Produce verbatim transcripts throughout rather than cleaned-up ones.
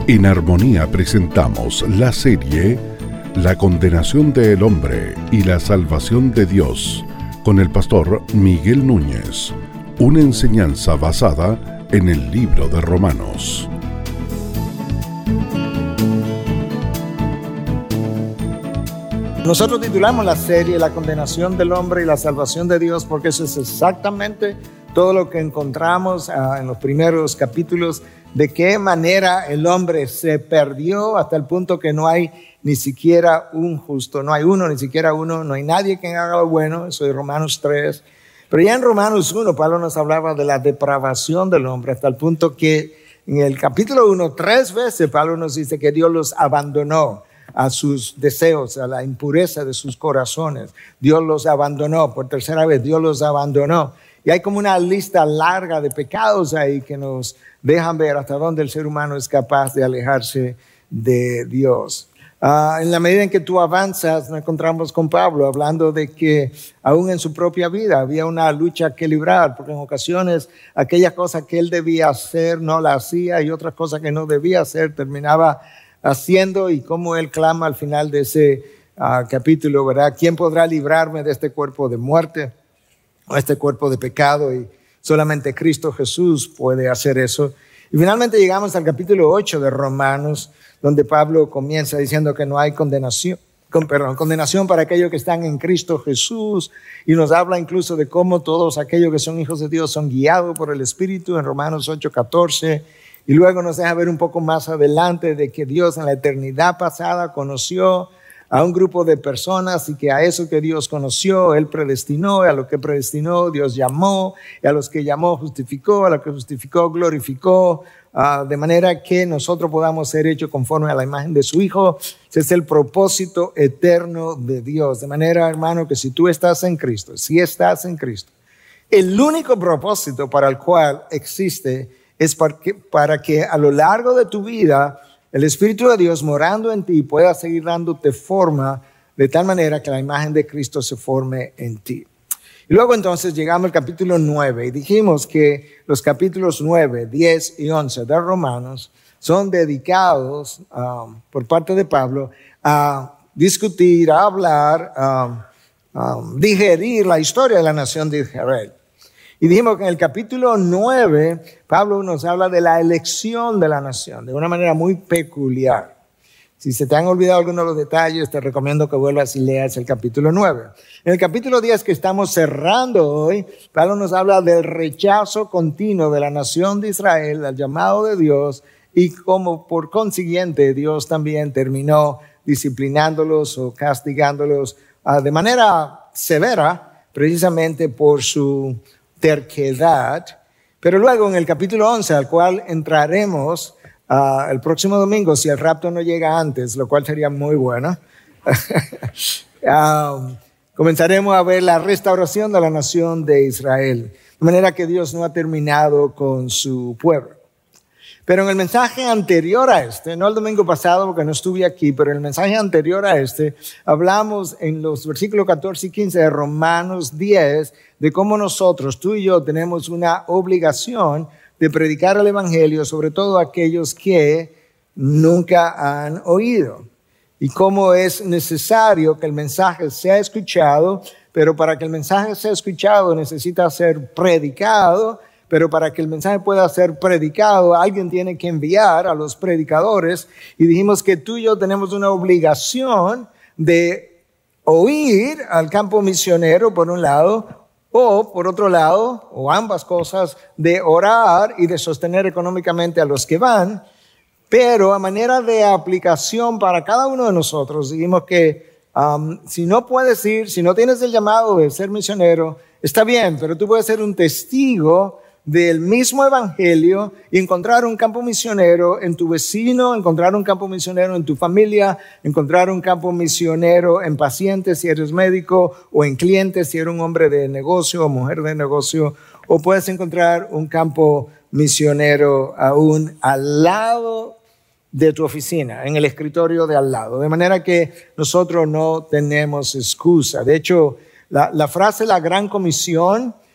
En Armonía presentamos la serie La condenación del hombre y la salvación de Dios con el pastor Miguel Núñez, una enseñanza basada en el libro de Romanos. Nosotros titulamos la serie La condenación del hombre y la salvación de Dios porque eso es exactamente todo lo que encontramos uh, en los primeros capítulos, de qué manera el hombre se perdió hasta el punto que no hay ni siquiera un justo, no hay uno, ni siquiera uno, no hay nadie que haga lo bueno. Eso es Romanos tres. Pero ya en Romanos uno, Pablo nos hablaba de la depravación del hombre, hasta el punto que en el capítulo uno, tres veces Pablo nos dice que Dios los abandonó a sus deseos, a la impureza de sus corazones. Dios los abandonó, por tercera vez Dios los abandonó. Y hay como una lista larga de pecados ahí que nos dejan ver hasta dónde el ser humano es capaz de alejarse de Dios. Uh, en la medida en que tú avanzas, nos encontramos con Pablo hablando de que aún en su propia vida había una lucha que librar, porque en ocasiones aquellas cosas que él debía hacer no la hacía y otras cosas que no debía hacer terminaba haciendo, y como él clama al final de ese uh, capítulo, ¿verdad? ¿Quién podrá librarme de este cuerpo de muerte o este cuerpo de pecado? Y solamente Cristo Jesús puede hacer eso. Y finalmente llegamos al capítulo ocho de Romanos, donde Pablo comienza diciendo que no hay condenación, con, perdón, condenación para aquellos que están en Cristo Jesús, y nos habla incluso de cómo todos aquellos que son hijos de Dios son guiados por el Espíritu en Romanos ocho catorce. Y luego nos deja ver un poco más adelante de que Dios en la eternidad pasada conoció a un grupo de personas y que a eso que Dios conoció, Él predestinó, y a lo que predestinó Dios llamó, y a los que llamó justificó, a los que justificó glorificó, uh, de manera que nosotros podamos ser hechos conforme a la imagen de su Hijo. Ese es el propósito eterno de Dios. De manera, hermano, que si tú estás en Cristo, si estás en Cristo, el único propósito para el cual existe es para que, para que a lo largo de tu vida el Espíritu de Dios morando en ti pueda seguir dándote forma de tal manera que la imagen de Cristo se forme en ti. Y luego entonces llegamos al capítulo nueve y dijimos que los capítulos nueve, diez y once de Romanos son dedicados um, por parte de Pablo a discutir, a hablar, a um, digerir la historia de la nación de Israel. Y dijimos que en el capítulo nueve, Pablo nos habla de la elección de la nación, de una manera muy peculiar. Si se te han olvidado algunos de los detalles, te recomiendo que vuelvas y leas el capítulo nueve. En el capítulo diez, que estamos cerrando hoy, Pablo nos habla del rechazo continuo de la nación de Israel al llamado de Dios, y cómo por consiguiente Dios también terminó disciplinándolos o castigándolos uh, de manera severa, precisamente por su terquedad. Pero luego en el capítulo once, al cual entraremos uh, el próximo domingo, si el rapto no llega antes, lo cual sería muy bueno, um, comenzaremos a ver la restauración de la nación de Israel, de manera que Dios no ha terminado con su pueblo. Pero en el mensaje anterior a este, no el domingo pasado porque no estuve aquí, pero en el mensaje anterior a este, hablamos en los versículos catorce y quince de Romanos diez de cómo nosotros, tú y yo, tenemos una obligación de predicar el evangelio, sobre todo a aquellos que nunca han oído, y cómo es necesario que el mensaje sea escuchado, pero para que el mensaje sea escuchado necesita ser predicado. Pero para que el mensaje pueda ser predicado, alguien tiene que enviar a los predicadores. Y dijimos que tú y yo tenemos una obligación de oír al campo misionero, por un lado, o por otro lado, o ambas cosas, de orar y de sostener económicamente a los que van. Pero a manera de aplicación para cada uno de nosotros, dijimos que um, si no puedes ir, si no tienes el llamado de ser misionero, está bien, pero tú puedes ser un testigo del mismo evangelio y encontrar un campo misionero en tu vecino, encontrar un campo misionero en tu familia, encontrar un campo misionero en pacientes si eres médico, o en clientes si eres un hombre de negocio o mujer de negocio, o puedes encontrar un campo misionero aún al lado de tu oficina, en el escritorio de al lado, de manera que nosotros no tenemos excusa. De hecho, la, la frase la gran comisión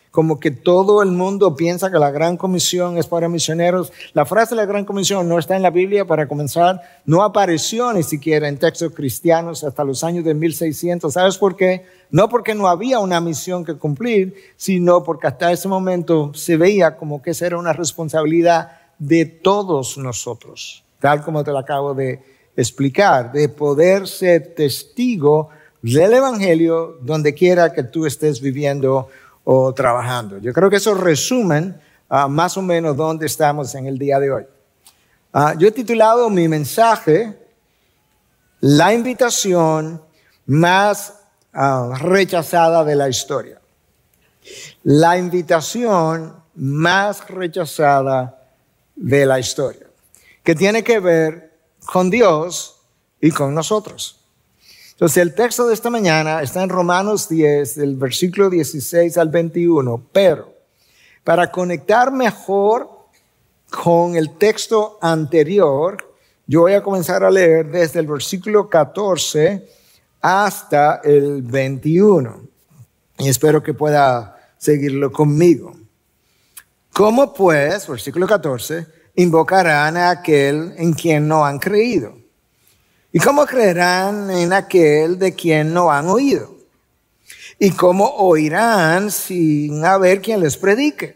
como que todo el mundo piensa que la Gran Comisión es para misioneros. La frase de la Gran Comisión no está en la Biblia, para comenzar. No apareció ni siquiera en textos cristianos hasta los años de mil seiscientos. ¿Sabes por qué? No porque no había una misión que cumplir, sino porque hasta ese momento se veía como que esa era una responsabilidad de todos nosotros, tal como te lo acabo de explicar, de poder ser testigo del Evangelio donde quiera que tú estés viviendo o trabajando. Yo creo que eso resumen uh, más o menos dónde estamos en el día de hoy. Uh, yo he titulado mi mensaje La invitación más uh, rechazada de la historia. La invitación más rechazada de la historia, que tiene que ver con Dios y con nosotros. Entonces, el texto de esta mañana está en Romanos diez, del versículo dieciséis al veintiuno, pero para conectar mejor con el texto anterior, yo voy a comenzar a leer desde el versículo catorce hasta el veintiuno, y espero que pueda seguirlo conmigo. ¿Cómo pues, versículo catorce, invocarán a aquel en quien no han creído? ¿Y cómo creerán en aquel de quien no han oído? ¿Y cómo oirán sin haber quien les predique?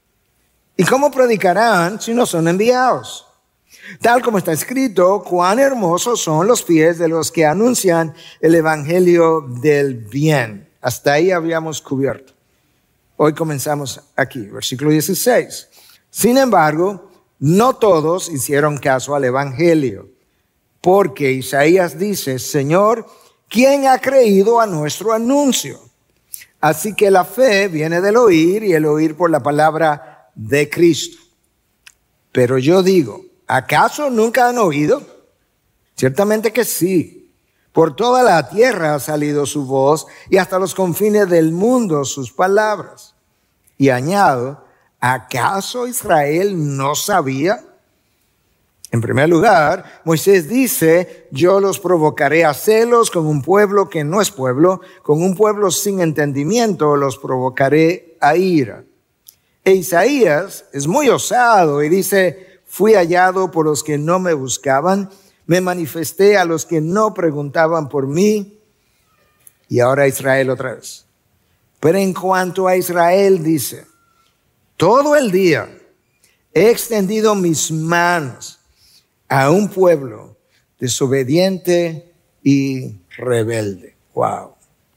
¿Y cómo predicarán si no son enviados? Tal como está escrito, cuán hermosos son los pies de los que anuncian el evangelio del bien. Hasta ahí habíamos cubierto. Hoy comenzamos aquí, versículo dieciséis. Sin embargo, no todos hicieron caso al evangelio, porque Isaías dice, Señor, ¿quién ha creído a nuestro anuncio? Así que la fe viene del oír y el oír por la palabra de Cristo. Pero yo digo, ¿acaso nunca han oído? Ciertamente que sí. Por toda la tierra ha salido su voz y hasta los confines del mundo sus palabras. Y añado, ¿acaso Israel no sabía? En primer lugar, Moisés dice, yo los provocaré a celos con un pueblo que no es pueblo, con un pueblo sin entendimiento los provocaré a ira. E Isaías es muy osado y dice, fui hallado por los que no me buscaban, me manifesté a los que no preguntaban por mí. Y ahora Israel otra vez. Pero en cuanto a Israel dice, todo el día he extendido mis manos a un pueblo desobediente y rebelde. Wow.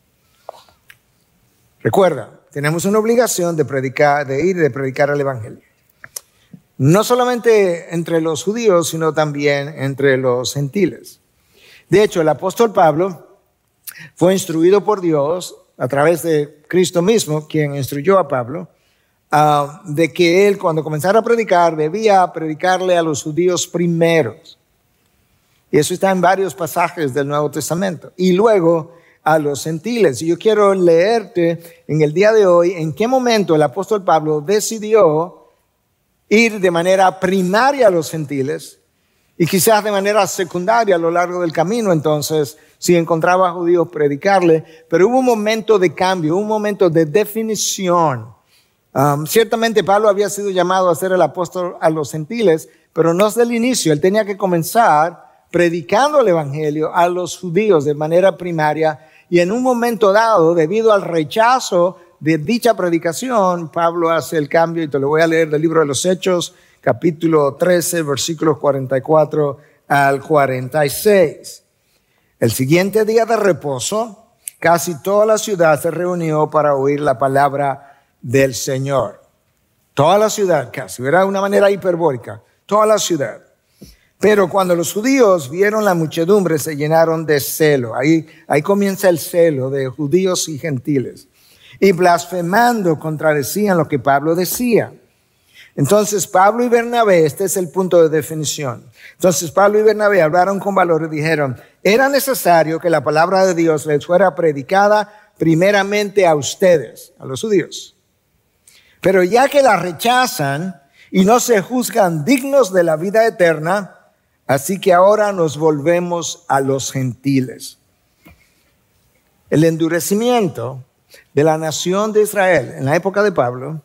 Recuerda, tenemos una obligación de predicar, de ir y de predicar el evangelio. No solamente entre los judíos, sino también entre los gentiles. De hecho, el apóstol Pablo fue instruido por Dios a través de Cristo mismo, quien instruyó a Pablo, uh, de que él, cuando comenzara a predicar, debía predicarle a los judíos primeros. Y eso está en varios pasajes del Nuevo Testamento. Y luego a los gentiles. Y yo quiero leerte en el día de hoy en qué momento el apóstol Pablo decidió ir de manera primaria a los gentiles y quizás de manera secundaria a lo largo del camino. Entonces, si encontraba a judíos, predicarle. Pero hubo un momento de cambio, un momento de definición. Um, ciertamente Pablo había sido llamado a ser el apóstol a los gentiles, pero no desde el inicio. Él tenía que comenzar predicando el evangelio a los judíos de manera primaria. Y en un momento dado, debido al rechazo de dicha predicación, Pablo hace el cambio, y te lo voy a leer del libro de los Hechos, capítulo trece, versículos cuarenta y cuatro al cuarenta y seis. El siguiente día de reposo, casi toda la ciudad se reunió para oír la palabra del Señor. Toda la ciudad casi, era una manera hiperbólica, toda la ciudad. Pero cuando los judíos vieron la muchedumbre, se llenaron de celo. Ahí, ahí comienza el celo de judíos y gentiles. Y blasfemando contradecían lo que Pablo decía. Entonces Pablo y Bernabé, este es el punto de definición. Entonces Pablo y Bernabé hablaron con valor y dijeron, era necesario que la palabra de Dios les fuera predicada primeramente a ustedes, a los judíos. Pero ya que la rechazan y no se juzgan dignos de la vida eterna, así que ahora nos volvemos a los gentiles. El endurecimiento de la nación de Israel en la época de Pablo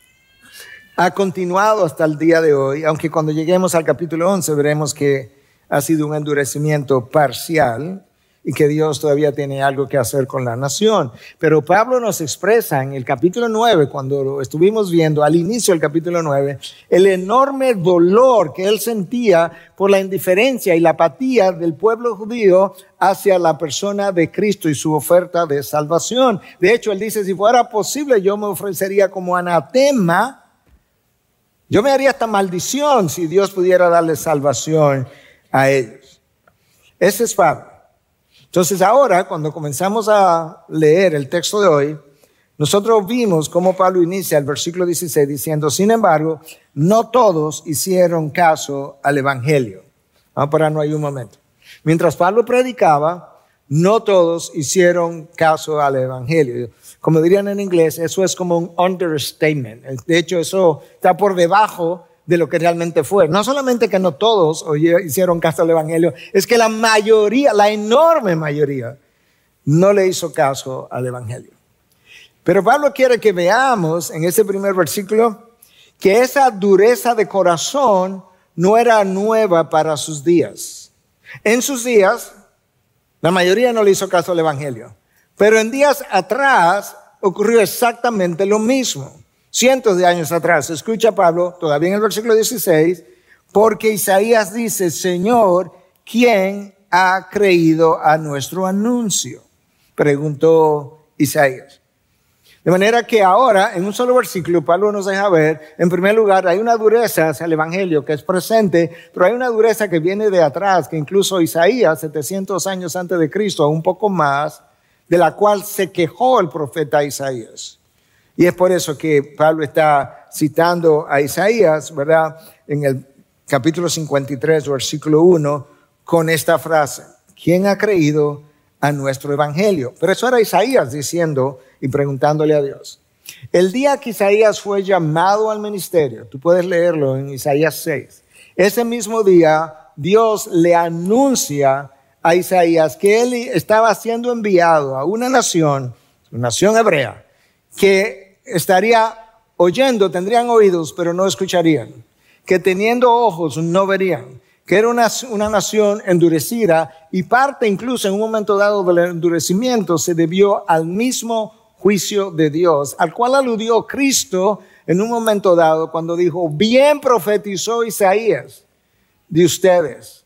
ha continuado hasta el día de hoy, aunque cuando lleguemos al capítulo once veremos que ha sido un endurecimiento parcial y que Dios todavía tiene algo que hacer con la nación. Pero Pablo nos expresa en el capítulo nueve, cuando lo estuvimos viendo al inicio del capítulo nueve, el enorme dolor que él sentía por la indiferencia y la apatía del pueblo judío hacia la persona de Cristo y su oferta de salvación. De hecho, él dice, si fuera posible, yo me ofrecería como anatema, yo me haría esta maldición si Dios pudiera darle salvación a ellos. Ese es Pablo. Entonces ahora, cuando comenzamos a leer el texto de hoy, nosotros vimos cómo Pablo inicia el versículo dieciséis diciendo, sin embargo, no todos hicieron caso al evangelio. Vamos a pararnos ahí un momento. Mientras Pablo predicaba, no todos hicieron caso al evangelio. Como dirían en inglés, eso es como un understatement. De hecho, eso está por debajo de lo que realmente fue. No solamente que no todos hicieron caso al evangelio, es que la mayoría, la enorme mayoría, no le hizo caso al evangelio. Pero Pablo quiere que veamos en ese primer versículo que esa dureza de corazón no era nueva para sus días. En sus días, la mayoría no le hizo caso al evangelio. Pero en días atrás ocurrió exactamente lo mismo. Cientos de años atrás, escucha Pablo, todavía en el versículo dieciséis, porque Isaías dice, Señor, ¿quién ha creído a nuestro anuncio? Preguntó Isaías. De manera que ahora, en un solo versículo, Pablo nos deja ver, en primer lugar, hay una dureza hacia el evangelio que es presente, pero hay una dureza que viene de atrás, que incluso Isaías, setecientos años antes de Cristo, un poco más, de la cual se quejó el profeta Isaías. Y es por eso que Pablo está citando a Isaías, ¿verdad? En el capítulo cincuenta y tres, versículo uno, con esta frase, ¿quién ha creído a nuestro evangelio? Pero eso era Isaías diciendo y preguntándole a Dios. El día que Isaías fue llamado al ministerio, tú puedes leerlo en Isaías seis, ese mismo día Dios le anuncia a Isaías que él estaba siendo enviado a una nación, una nación hebrea, que estaría oyendo, tendrían oídos, pero no escucharían, que teniendo ojos no verían, que era una, una nación endurecida y parte incluso en un momento dado del endurecimiento se debió al mismo juicio de Dios, al cual aludió Cristo en un momento dado cuando dijo, bien profetizó Isaías de ustedes,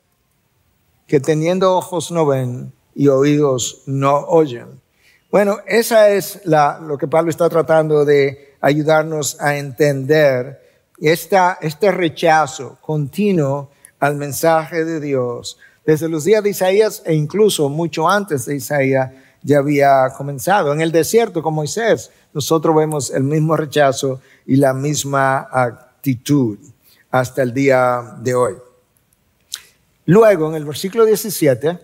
que teniendo ojos no ven y oídos no oyen. Bueno, esa es la, lo que Pablo está tratando de ayudarnos a entender, esta, este rechazo continuo al mensaje de Dios. Desde los días de Isaías e incluso mucho antes de Isaías ya había comenzado. En el desierto con Moisés, nosotros vemos el mismo rechazo y la misma actitud hasta el día de hoy. Luego, en el versículo diecisiete,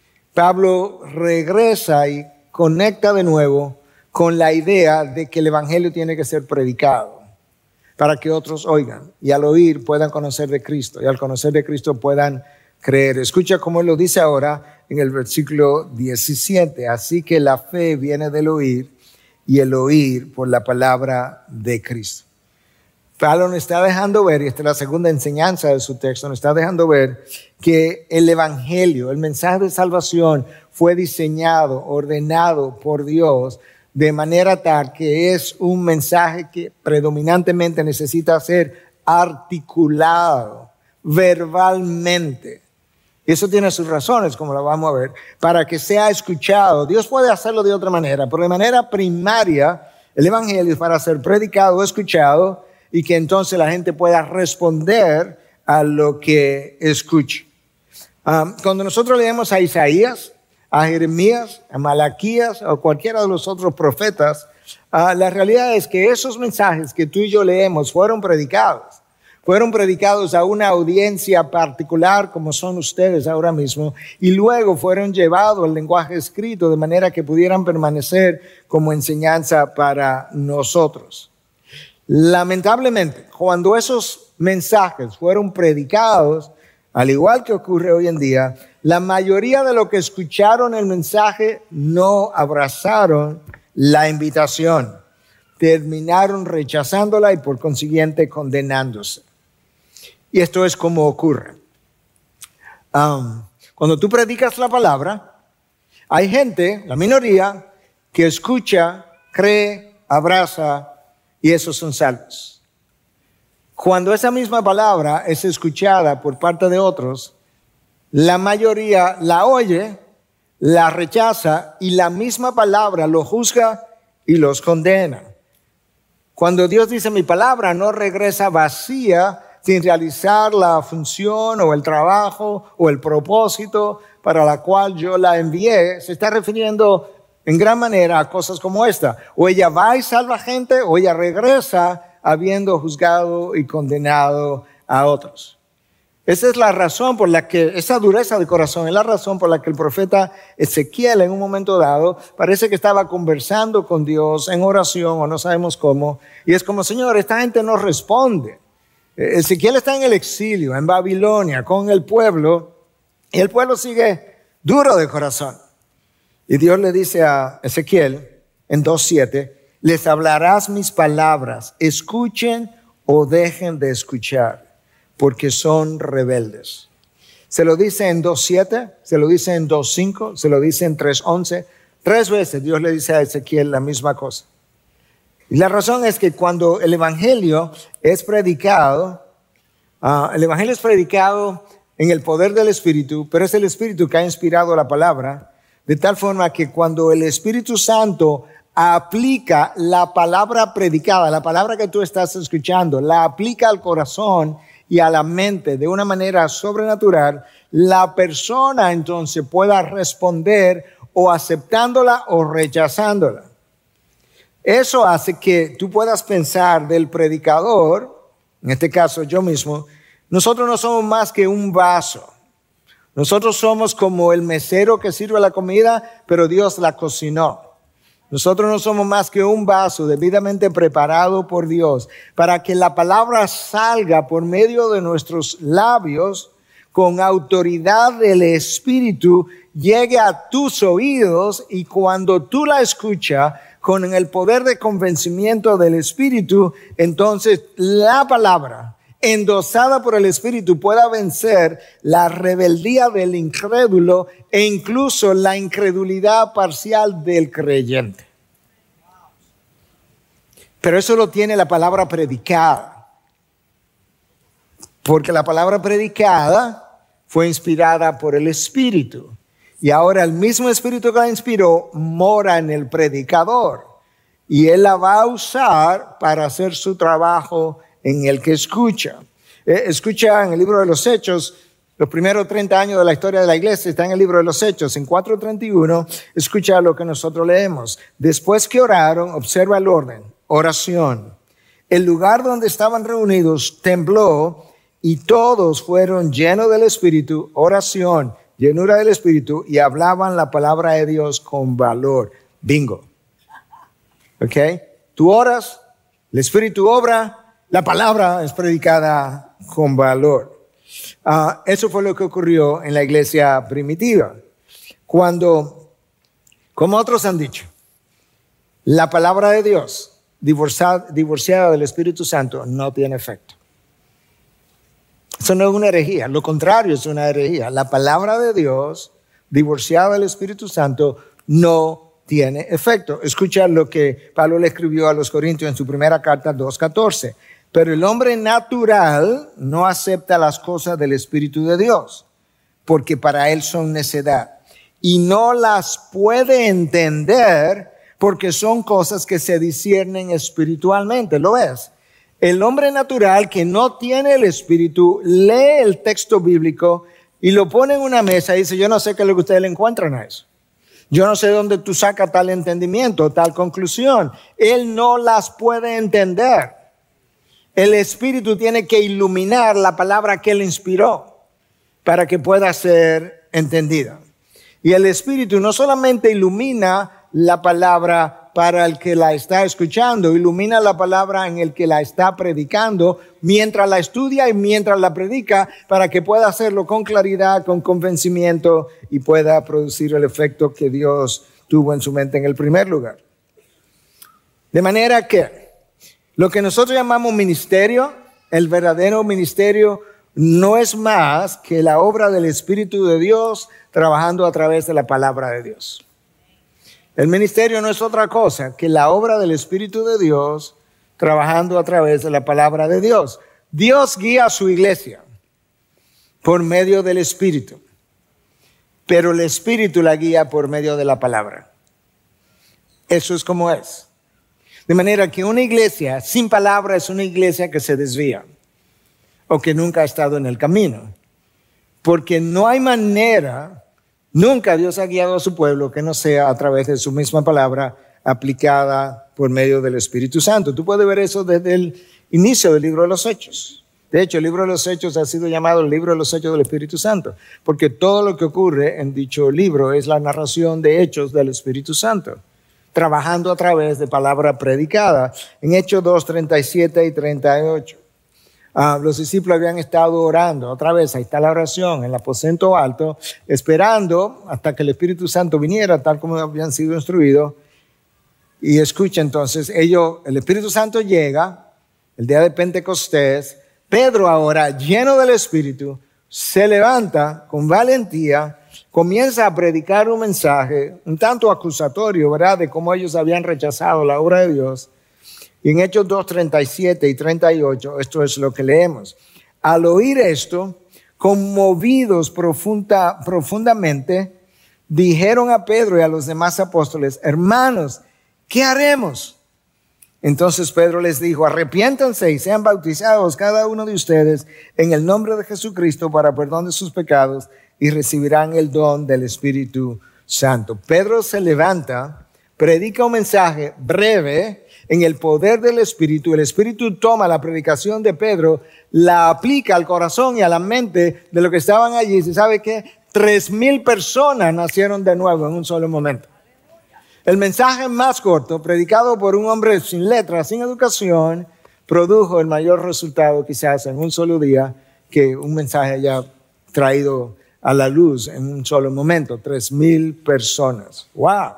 Pablo regresa y conecta de nuevo con la idea de que el evangelio tiene que ser predicado para que otros oigan y al oír puedan conocer de Cristo y al conocer de Cristo puedan creer. Escucha cómo él lo dice ahora en el versículo diecisiete. Así que la fe viene del oír y el oír por la palabra de Cristo. Pablo nos está dejando ver, y esta es la segunda enseñanza de su texto, nos está dejando ver que el evangelio, el mensaje de salvación fue diseñado, ordenado por Dios de manera tal que es un mensaje que predominantemente necesita ser articulado verbalmente. Y eso tiene sus razones, como lo vamos a ver, para que sea escuchado. Dios puede hacerlo de otra manera, pero de manera primaria el evangelio es para ser predicado o escuchado y que entonces la gente pueda responder a lo que escuche. Um, cuando nosotros leemos a Isaías, a Jeremías, a Malaquías o cualquiera de los otros profetas, uh, la realidad es que esos mensajes que tú y yo leemos fueron predicados. Fueron predicados a una audiencia particular como son ustedes ahora mismo y luego fueron llevados al lenguaje escrito de manera que pudieran permanecer como enseñanza para nosotros. Lamentablemente, cuando esos mensajes fueron predicados, al igual que ocurre hoy en día, la mayoría de los que escucharon el mensaje no abrazaron la invitación. Terminaron rechazándola y por consiguiente condenándose. Y esto es como ocurre. Um, cuando tú predicas la palabra, hay gente, la minoría, que escucha, cree, abraza y esos son salvos. Cuando esa misma palabra es escuchada por parte de otros, la mayoría la oye, la rechaza y la misma palabra lo juzga y los condena. Cuando Dios dice mi palabra no regresa vacía sin realizar la función o el trabajo o el propósito para la cual yo la envié, se está refiriendo en gran manera a cosas como esta. O ella va y salva gente o ella regresa habiendo juzgado y condenado a otros. Esa es la razón por la que, esa dureza de corazón es la razón por la que el profeta Ezequiel en un momento dado parece que estaba conversando con Dios en oración o no sabemos cómo. Y es como, Señor, esta gente no responde. Ezequiel está en el exilio, en Babilonia, con el pueblo, y el pueblo sigue duro de corazón. Y Dios le dice a Ezequiel en dos siete, les hablarás mis palabras, escuchen o dejen de escuchar, porque son rebeldes. Se lo dice en dos siete, se lo dice en dos cinco, se lo dice en tres once. Tres veces Dios le dice a Ezequiel la misma cosa. Y la razón es que cuando el evangelio es predicado, uh, el evangelio es predicado en el poder del Espíritu, pero es el Espíritu que ha inspirado la palabra, de tal forma que cuando el Espíritu Santo aplica la palabra predicada, la palabra que tú estás escuchando, la aplica al corazón y a la mente de una manera sobrenatural, la persona entonces pueda responder o aceptándola o rechazándola. Eso hace que tú puedas pensar del predicador, en este caso yo mismo, nosotros no somos más que un vaso. Nosotros somos como el mesero que sirve la comida, pero Dios la cocinó. Nosotros no somos más que un vaso debidamente preparado por Dios para que la palabra salga por medio de nuestros labios con autoridad del Espíritu, llegue a tus oídos y cuando tú la escuchas con el poder de convencimiento del Espíritu, entonces la palabra endosada por el Espíritu pueda vencer la rebeldía del incrédulo e incluso la incredulidad parcial del creyente. Pero eso lo tiene la palabra predicada, porque la palabra predicada fue inspirada por el Espíritu. Y ahora el mismo Espíritu que la inspiró mora en el predicador. Y Él la va a usar para hacer su trabajo en el que escucha. Eh, escucha en el libro de los Hechos, los primeros treinta años de la historia de la iglesia está en el libro de los Hechos. En cuatro treinta y uno, escucha lo que nosotros leemos. Después que oraron, observa el orden, oración. El lugar donde estaban reunidos tembló y todos fueron llenos del Espíritu, oración, llenura del Espíritu, y hablaban la palabra de Dios con valor. Bingo. ¿Ok? Tú oras, el Espíritu obra, la palabra es predicada con valor. Uh, eso fue lo que ocurrió en la iglesia primitiva. Cuando, como otros han dicho, la palabra de Dios divorciada, divorciada del Espíritu Santo no tiene efecto. Eso no es una herejía, lo contrario es una herejía. La palabra de Dios, divorciada del Espíritu Santo, no tiene efecto. Escucha lo que Pablo le escribió a los Corintios en su primera carta dos catorce. Pero el hombre natural no acepta las cosas del Espíritu de Dios, porque para él son necedad. Y no las puede entender porque son cosas que se disciernen espiritualmente. ¿Lo ves? El hombre natural que no tiene el Espíritu lee el texto bíblico y lo pone en una mesa y dice, yo no sé qué es lo que ustedes le encuentran a eso. Yo no sé dónde tú sacas tal entendimiento, tal conclusión. Él no las puede entender. El Espíritu tiene que iluminar la palabra que Él inspiró para que pueda ser entendida. Y el Espíritu no solamente ilumina la palabra para el que la está escuchando, ilumina la palabra en el que la está predicando, mientras la estudia y mientras la predica, para que pueda hacerlo con claridad, con convencimiento y pueda producir el efecto que Dios tuvo en su mente en el primer lugar. De manera que lo que nosotros llamamos ministerio, el verdadero ministerio, no es más que la obra del Espíritu de Dios trabajando a través de la palabra de Dios. El ministerio no es otra cosa que la obra del Espíritu de Dios trabajando a través de la palabra de Dios. Dios guía a su iglesia por medio del Espíritu, pero el Espíritu la guía por medio de la palabra. Eso es como es. De manera que una iglesia sin palabra es una iglesia que se desvía o que nunca ha estado en el camino. Porque no hay manera, nunca Dios ha guiado a su pueblo que no sea a través de su misma palabra aplicada por medio del Espíritu Santo. Tú puedes ver eso desde el inicio del libro de los Hechos. De hecho, el libro de los Hechos ha sido llamado el libro de los Hechos del Espíritu Santo, porque todo lo que ocurre en dicho libro es la narración de hechos del Espíritu Santo, trabajando a través de palabra predicada. En Hechos dos, treinta y siete y treinta y ocho. Uh, los discípulos habían estado orando, otra vez, ahí está la oración, en el aposento alto, esperando hasta que el Espíritu Santo viniera, tal como habían sido instruidos. Y escucha entonces, ellos, el Espíritu Santo llega, el día de Pentecostés. Pedro ahora, lleno del Espíritu, se levanta con valentía, comienza a predicar un mensaje, un tanto acusatorio, ¿verdad?, de cómo ellos habían rechazado la obra de Dios. Y en Hechos dos, treinta y siete y treinta y ocho, esto es lo que leemos. Al oír esto, conmovidos profunda, profundamente, dijeron a Pedro y a los demás apóstoles: hermanos, ¿qué haremos? Entonces Pedro les dijo: arrepiéntanse y sean bautizados cada uno de ustedes en el nombre de Jesucristo para perdón de sus pecados y recibirán el don del Espíritu Santo. Pedro se levanta, predica un mensaje breve en el poder del Espíritu. El Espíritu toma la predicación de Pedro, la aplica al corazón y a la mente de los que estaban allí. ¿Se sabe qué? Tres mil personas nacieron de nuevo en un solo momento. El mensaje más corto, predicado por un hombre sin letras, sin educación, produjo el mayor resultado quizás en un solo día que un mensaje haya traído a la luz en un solo momento. Tres mil personas. ¡Wow!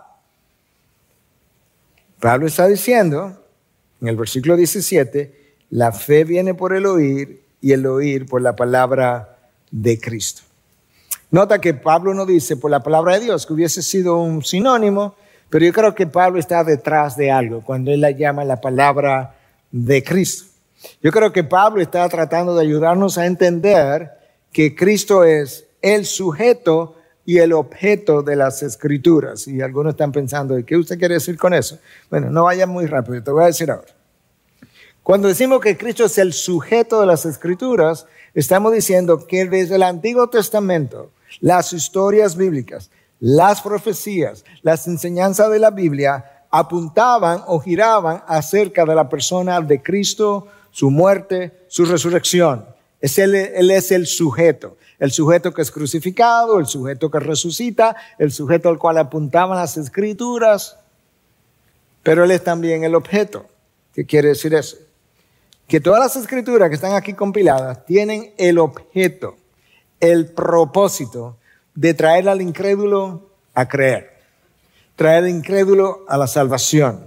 Pablo está diciendo en el versículo diecisiete, la fe viene por el oír y el oír por la palabra de Cristo. Nota que Pablo no dice por la palabra de Dios, que hubiese sido un sinónimo, pero yo creo que Pablo está detrás de algo cuando él la llama la palabra de Cristo. Yo creo que Pablo está tratando de ayudarnos a entender que Cristo es el sujeto y el objeto de las Escrituras. Y algunos están pensando, ¿qué usted quiere decir con eso? Bueno, no vaya muy rápido, te voy a decir ahora. Cuando decimos que Cristo es el sujeto de las Escrituras, estamos diciendo que desde el Antiguo Testamento, las historias bíblicas, las profecías, las enseñanzas de la Biblia apuntaban o giraban acerca de la persona de Cristo, su muerte, su resurrección. Es él, él es el sujeto. El sujeto que es crucificado, el sujeto que resucita, el sujeto al cual apuntaban las Escrituras, pero Él es también el objeto. ¿Qué quiere decir eso? Que todas las Escrituras que están aquí compiladas tienen el objeto, el propósito de traer al incrédulo a creer, traer al incrédulo a la salvación.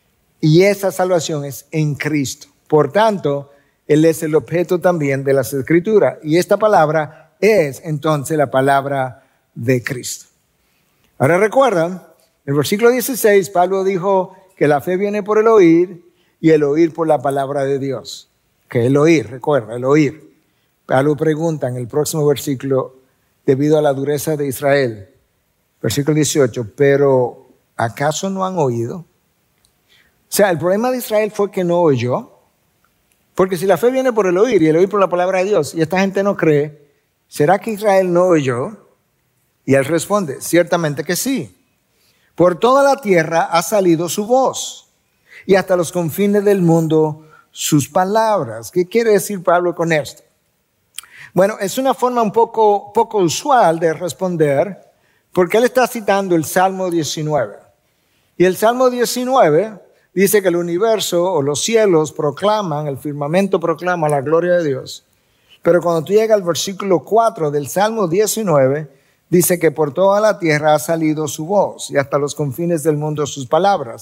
Y esa salvación es en Cristo. Por tanto, Él es el objeto también de las Escrituras. Y esta palabra es entonces la palabra de Cristo. Ahora recuerdan, en el versículo dieciséis, Pablo dijo que la fe viene por el oír y el oír por la palabra de Dios. Que el oír, recuerda, el oír. Pablo pregunta en el próximo versículo, debido a la dureza de Israel, versículo dieciocho, pero ¿acaso no han oído? O sea, el problema de Israel fue que no oyó. Porque si la fe viene por el oír y el oír por la palabra de Dios y esta gente no cree, ¿será que Israel no oyó? Y él responde, ciertamente que sí. Por toda la tierra ha salido su voz y hasta los confines del mundo sus palabras. ¿Qué quiere decir Pablo con esto? Bueno, es una forma un poco, poco usual de responder porque él está citando el Salmo diecinueve. Y el Salmo diecinueve dice que el universo o los cielos proclaman, el firmamento proclama la gloria de Dios. Pero cuando tú llegas al versículo cuatro del Salmo diecinueve, dice que por toda la tierra ha salido su voz y hasta los confines del mundo sus palabras.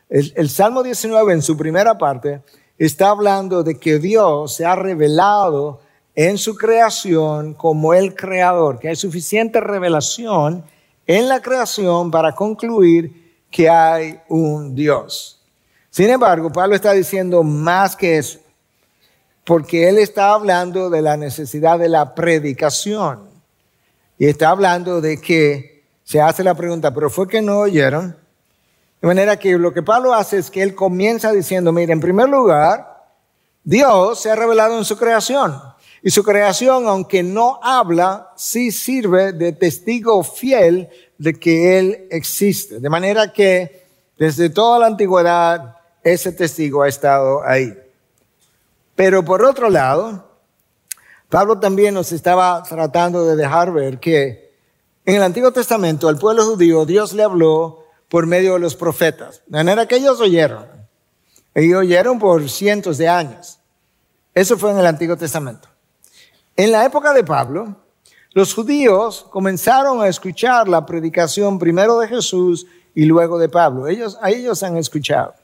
El, el Salmo diecinueve en su primera parte está hablando de que Dios se ha revelado en su creación como el creador, que hay suficiente revelación en la creación para concluir que hay un Dios. Sin embargo, Pablo está diciendo más que eso, porque él está hablando de la necesidad de la predicación. Y está hablando de que se hace la pregunta, ¿pero fue que no oyeron? De manera que lo que Pablo hace es que él comienza diciendo, mire, en primer lugar, Dios se ha revelado en su creación. Y su creación, aunque no habla, sí sirve de testigo fiel de que Él existe. De manera que desde toda la antigüedad ese testigo ha estado ahí. Pero por otro lado, Pablo también nos estaba tratando de dejar ver que en el Antiguo Testamento al pueblo judío Dios le habló por medio de los profetas. De manera que ellos oyeron. Y oyeron por cientos de años. Eso fue en el Antiguo Testamento. En la época de Pablo, los judíos comenzaron a escuchar la predicación primero de Jesús y luego de Pablo. Ellos, a ellos han escuchado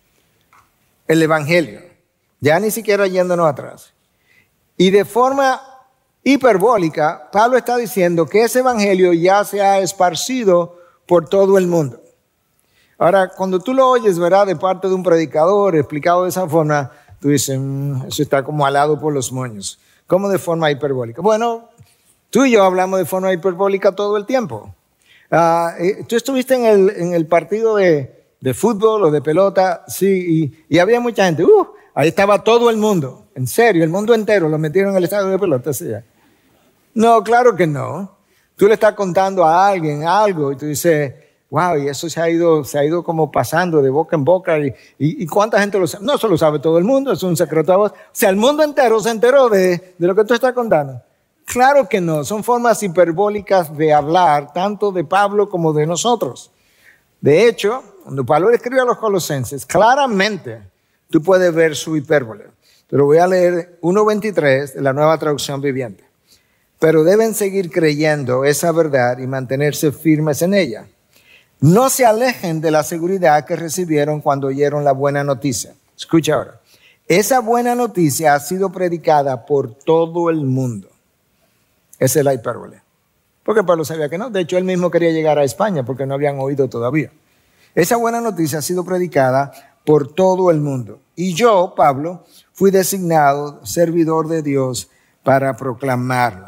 el evangelio, ya ni siquiera yéndonos atrás. Y de forma hiperbólica, Pablo está diciendo que ese evangelio ya se ha esparcido por todo el mundo. Ahora, cuando tú lo oyes, ¿verdad?, de parte de un predicador explicado de esa forma, tú dices, mmm, eso está como alado por los moños. ¿Cómo de forma hiperbólica? Bueno, tú y yo hablamos de forma hiperbólica todo el tiempo. Uh, tú estuviste en el, en el partido de, de fútbol o de pelota, sí, y, y había mucha gente. Uh, ahí estaba todo el mundo, en serio, el mundo entero, lo metieron en el estadio de pelota. ¿Sí? No, claro que no. Tú le estás contando a alguien algo y tú dices, wow, y eso se ha ido, se ha ido como pasando de boca en boca. Y, y, y cuánta gente lo sabe. No se lo sabe todo el mundo, es un secreto a voz. O sea, el mundo entero se enteró de, de lo que tú estás contando. Claro que no, son formas hiperbólicas de hablar, tanto de Pablo como de nosotros. De hecho, cuando Pablo escribe a los colosenses, claramente tú puedes ver su hipérbole. Pero voy a leer uno veintitrés de la Nueva Traducción Viviente. Pero deben seguir creyendo esa verdad y mantenerse firmes en ella. No se alejen de la seguridad que recibieron cuando oyeron la buena noticia. Escucha ahora. Esa buena noticia ha sido predicada por todo el mundo. Esa es la hipérbole. Porque Pablo sabía que no. De hecho, él mismo quería llegar a España porque no habían oído todavía. Esa buena noticia ha sido predicada por todo el mundo. Y yo, Pablo, fui designado servidor de Dios para proclamarla.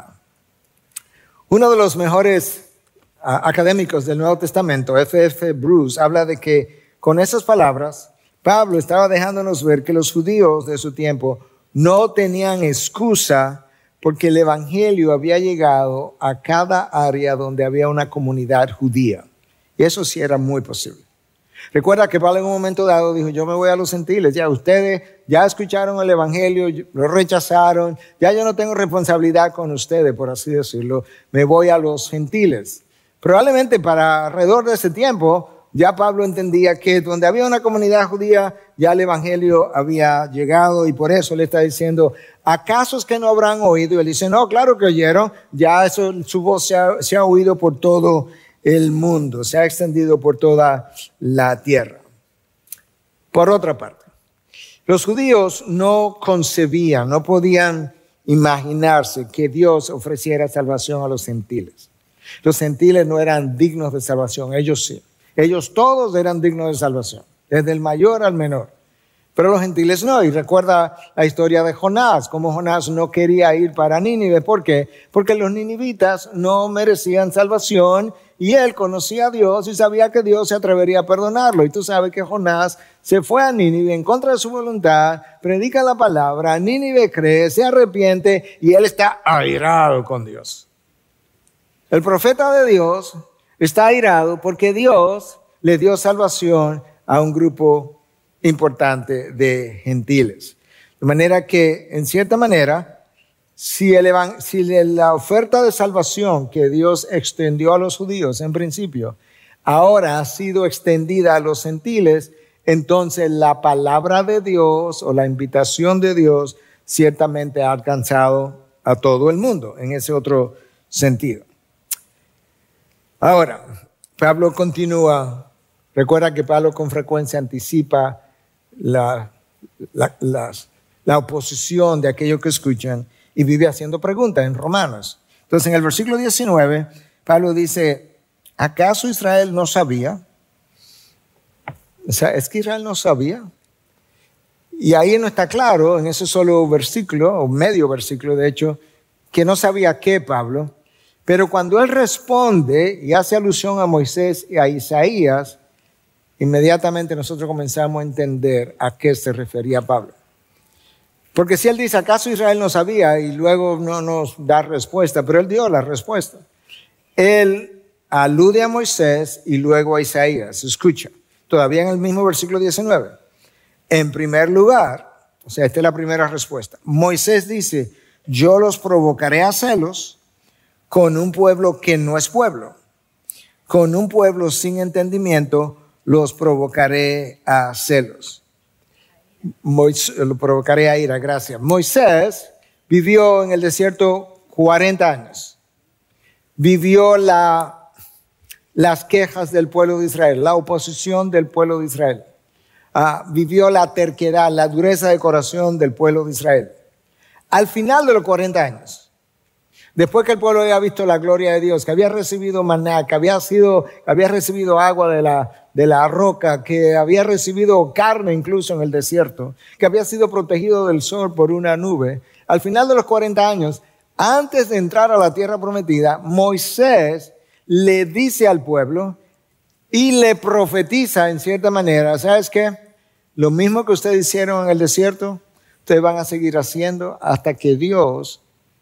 Uno de los mejores académicos del Nuevo Testamento, F F Bruce, habla de que con esas palabras Pablo estaba dejándonos ver que los judíos de su tiempo no tenían excusa porque el evangelio había llegado a cada área donde había una comunidad judía. Y eso sí era muy posible. Recuerda que Pablo en un momento dado dijo, yo me voy a los gentiles, ya ustedes ya escucharon el evangelio, lo rechazaron, ya yo no tengo responsabilidad con ustedes, por así decirlo, me voy a los gentiles. Probablemente para alrededor de ese tiempo, ya Pablo entendía que donde había una comunidad judía, ya el evangelio había llegado y por eso le está diciendo, ¿acaso es que no habrán oído? Y él dice, no, claro que oyeron, ya eso, su voz se ha, se ha oído por todo el mundo, se ha extendido por toda la tierra. Por otra parte, los judíos no concebían, no podían imaginarse que Dios ofreciera salvación a los gentiles. Los gentiles no eran dignos de salvación, ellos sí. Ellos todos eran dignos de salvación, desde el mayor al menor. Pero los gentiles no. Y recuerda la historia de Jonás, cómo Jonás no quería ir para Nínive. ¿Por qué? Porque los ninivitas no merecían salvación y él conocía a Dios y sabía que Dios se atrevería a perdonarlo. Y tú sabes que Jonás se fue a Nínive en contra de su voluntad, predica la palabra, Nínive cree, se arrepiente y él está airado con Dios. El profeta de Dios está airado porque Dios le dio salvación a un grupo importante de gentiles. De manera que, en cierta manera, si, el, si la oferta de salvación que Dios extendió a los judíos en principio, ahora ha sido extendida a los gentiles, entonces la palabra de Dios o la invitación de Dios ciertamente ha alcanzado a todo el mundo en ese otro sentido. Ahora, Pablo continúa Recuerda que Pablo con frecuencia anticipa la, la, las, la oposición de aquellos que escuchan y vive haciendo preguntas en Romanos. Entonces, en el versículo diecinueve, Pablo dice, ¿acaso Israel no sabía? O sea, es que Israel no sabía. Y ahí no está claro, en ese solo versículo, o medio versículo de hecho, que no sabía qué, Pablo. Pero cuando él responde y hace alusión a Moisés y a Isaías, inmediatamente nosotros comenzamos a entender a qué se refería Pablo. Porque si él dice, ¿acaso Israel no sabía? Y luego no nos da respuesta, pero él dio la respuesta. Él alude a Moisés y luego a Isaías. Escucha, todavía en el mismo versículo diecinueve. En primer lugar, o sea, esta es la primera respuesta. Moisés dice, yo los provocaré a celos con un pueblo que no es pueblo. Con un pueblo sin entendimiento los provocaré a celos. Moisés, lo provocaré a ira, gracias. Moisés vivió en el desierto cuarenta años. Vivió la, las quejas del pueblo de Israel, la oposición del pueblo de Israel. Uh, vivió la terquedad, la dureza de corazón del pueblo de Israel. Al final de los cuarenta años, después que el pueblo había visto la gloria de Dios, que había recibido maná, que había, sido, había recibido agua de la, de la roca, que había recibido carne incluso en el desierto, que había sido protegido del sol por una nube, al final de los cuarenta años, antes de entrar a la tierra prometida, Moisés le dice al pueblo y le profetiza en cierta manera, ¿sabes qué? Lo mismo que ustedes hicieron en el desierto, ustedes van a seguir haciendo hasta que Dios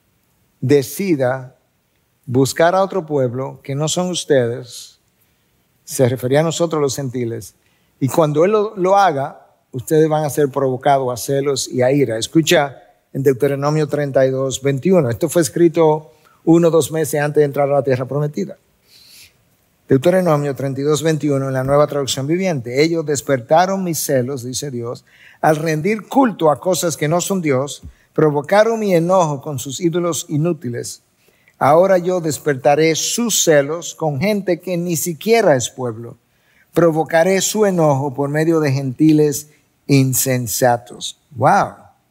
decida buscar a otro pueblo que no son ustedes, se refería a nosotros los gentiles, y cuando Él lo, lo haga, ustedes van a ser provocados a celos y a ira. Escucha en Deuteronomio treinta y dos, veintiuno. Esto fue escrito uno o dos meses antes de entrar a la tierra prometida. Deuteronomio treinta y dos, veintiuno en la Nueva Traducción Viviente. Ellos despertaron mis celos, dice Dios, al rendir culto a cosas que no son Dios, provocaron mi enojo con sus ídolos inútiles. Ahora yo despertaré sus celos con gente que ni siquiera es pueblo. Provocaré su enojo por medio de gentiles insensatos. Wow.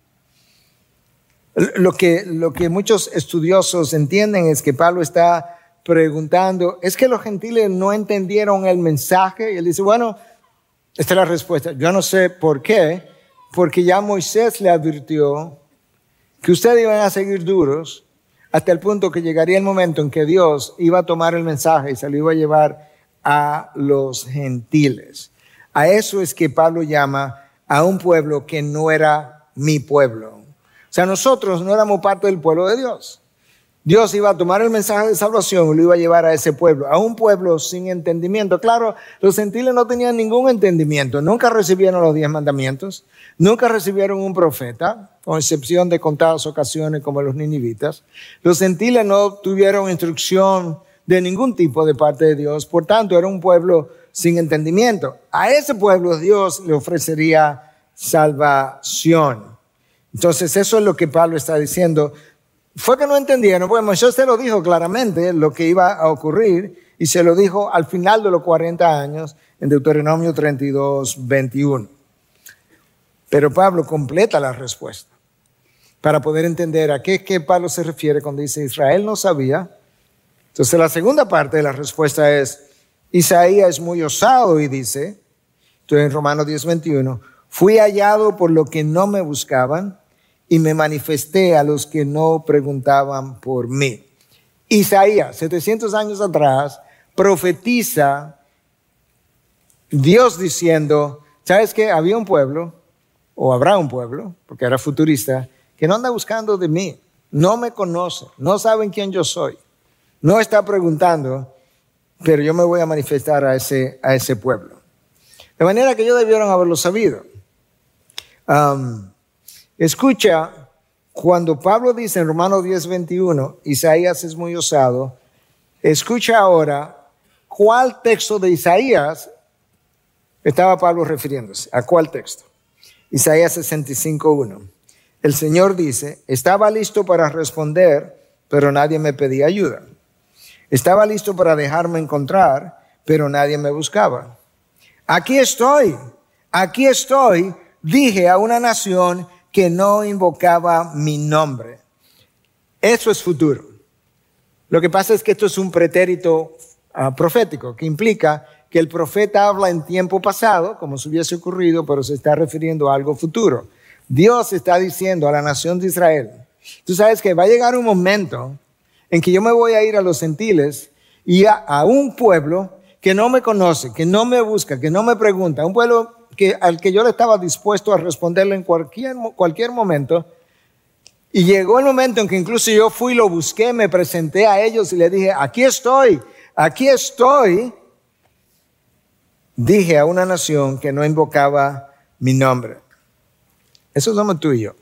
Lo que, lo que muchos estudiosos entienden es que Pablo está preguntando, ¿es que los gentiles no entendieron el mensaje? Y él dice, bueno, esta es la respuesta. Yo no sé por qué, porque ya Moisés le advirtió que ustedes iban a seguir duros hasta el punto que llegaría el momento en que Dios iba a tomar el mensaje y se lo iba a llevar a los gentiles. A eso es que Pablo llama a un pueblo que no era mi pueblo. O sea, nosotros no éramos parte del pueblo de Dios. Dios iba a tomar el mensaje de salvación y lo iba a llevar a ese pueblo, a un pueblo sin entendimiento. Claro, los gentiles no tenían ningún entendimiento, nunca recibieron los diez mandamientos, nunca recibieron un profeta, con excepción de contadas ocasiones como los ninivitas. Los gentiles no tuvieron instrucción de ningún tipo de parte de Dios, por tanto era un pueblo sin entendimiento. A ese pueblo Dios le ofrecería salvación. Entonces eso es lo que Pablo está diciendo. Fue que no entendieron, pues Moisés se lo dijo claramente lo que iba a ocurrir y se lo dijo al final de los cuarenta años en Deuteronomio treinta y dos, veintiuno. Pero Pablo completa la respuesta para poder entender a qué, qué Pablo se refiere cuando dice Israel no sabía. Entonces la segunda parte de la respuesta es, Isaías es muy osado y dice, entonces en Romanos diez, veintiuno, fui hallado por lo que no me buscaban y me manifesté a los que no preguntaban por mí. Isaías, setecientos años atrás, profetiza Dios diciendo, ¿sabes qué? Había un pueblo, o habrá un pueblo, porque era futurista, que no anda buscando de mí, no me conoce, no saben quién yo soy, no está preguntando, pero yo me voy a manifestar a ese, a ese pueblo. De manera que ellos debieron haberlo sabido. Um, Escucha, cuando Pablo dice en Romanos diez, veintiuno, Isaías es muy osado, escucha ahora cuál texto de Isaías estaba Pablo refiriéndose. ¿A cuál texto? Isaías sesenta y cinco, uno. El Señor dice, estaba listo para responder, pero nadie me pedía ayuda. Estaba listo para dejarme encontrar, pero nadie me buscaba. Aquí estoy, aquí estoy, dije a una nación que no invocaba mi nombre. Eso es futuro. Lo que pasa es que esto es un pretérito uh, profético, que implica que el profeta habla en tiempo pasado, como si hubiese ocurrido, pero se está refiriendo a algo futuro. Dios está diciendo a la nación de Israel, tú sabes que va a llegar un momento en que yo me voy a ir a los gentiles y a, a un pueblo que no me conoce, que no me busca, que no me pregunta, un pueblo que, al que yo le estaba dispuesto a responderle en cualquier, cualquier momento. Y llegó el momento en que incluso yo fui, lo busqué, me presenté a ellos y le dije, aquí estoy, aquí estoy. Dije a una nación que no invocaba mi nombre. Eso somos tú y yo.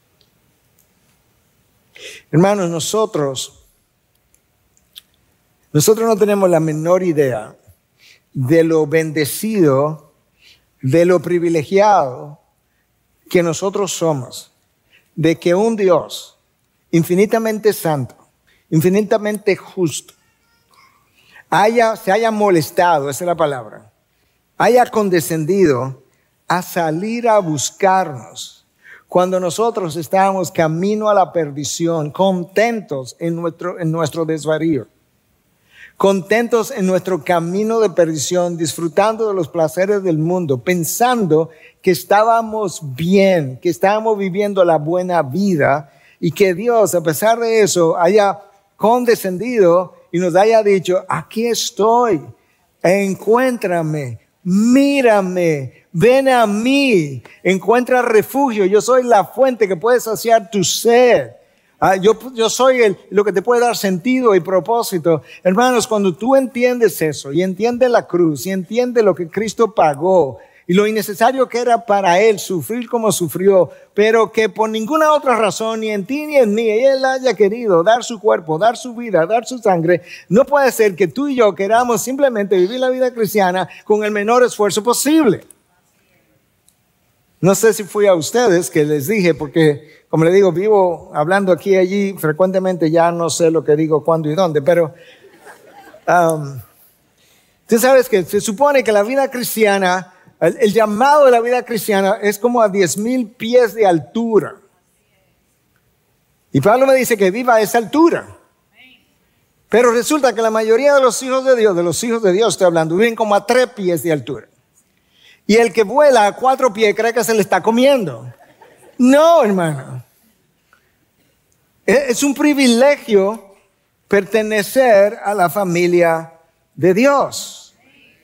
Hermanos, nosotros, nosotros no tenemos la menor idea de lo bendecido, de lo privilegiado que nosotros somos, de que un Dios infinitamente santo, infinitamente justo, haya, se haya molestado, esa es la palabra, haya condescendido a salir a buscarnos cuando nosotros estábamos camino a la perdición, contentos en nuestro, en nuestro desvarío. Contentos en nuestro camino de perdición, disfrutando de los placeres del mundo, pensando que estábamos bien, que estábamos viviendo la buena vida y que Dios, a pesar de eso, haya condescendido y nos haya dicho, aquí estoy, encuéntrame, mírame, ven a mí, encuentra refugio, yo soy la fuente que puede saciar tu sed. Ah, yo, yo soy el, lo que te puede dar sentido y propósito. Hermanos, cuando tú entiendes eso y entiendes la cruz y entiendes lo que Cristo pagó y lo innecesario que era para Él sufrir como sufrió, pero que por ninguna otra razón, ni en ti ni en mí, Él haya querido dar su cuerpo, dar su vida, dar su sangre, no puede ser que tú y yo queramos simplemente vivir la vida cristiana con el menor esfuerzo posible. No sé si fui a ustedes que les dije, porque como les digo, vivo hablando aquí y allí frecuentemente, ya no sé lo que digo, cuándo y dónde, pero um, tú sabes que se supone que la vida cristiana, el, el llamado de la vida cristiana es como a diez mil pies de altura. Y Pablo me dice que viva a esa altura. Pero resulta que la mayoría de los hijos de Dios, de los hijos de Dios estoy hablando, viven como a tres pies de altura. Y el que vuela a cuatro pies cree que se le está comiendo. No, hermano. Es un privilegio pertenecer a la familia de Dios.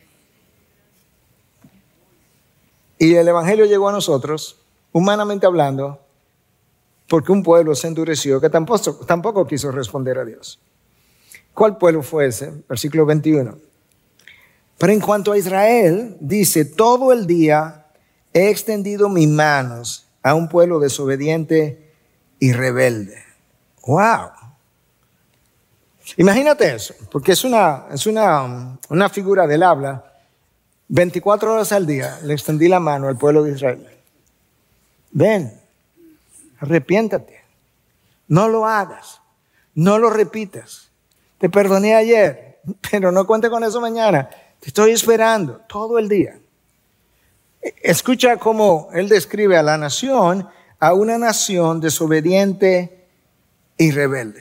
Y el evangelio llegó a nosotros, humanamente hablando, porque un pueblo se endureció que tampoco, tampoco quiso responder a Dios. ¿Cuál pueblo fue ese? Versículo veintiuno. Pero en cuanto a Israel, dice, todo el día he extendido mis manos a un pueblo desobediente y rebelde. ¡Wow! Imagínate eso, porque es una, es una, una figura del habla. veinticuatro horas al día le extendí la mano al pueblo de Israel. Ven, arrepiéntate, no lo hagas, no lo repitas. Te perdoné ayer, pero no cuente con eso mañana. Te estoy esperando todo el día. Escucha cómo él describe a la nación, a una nación desobediente y rebelde.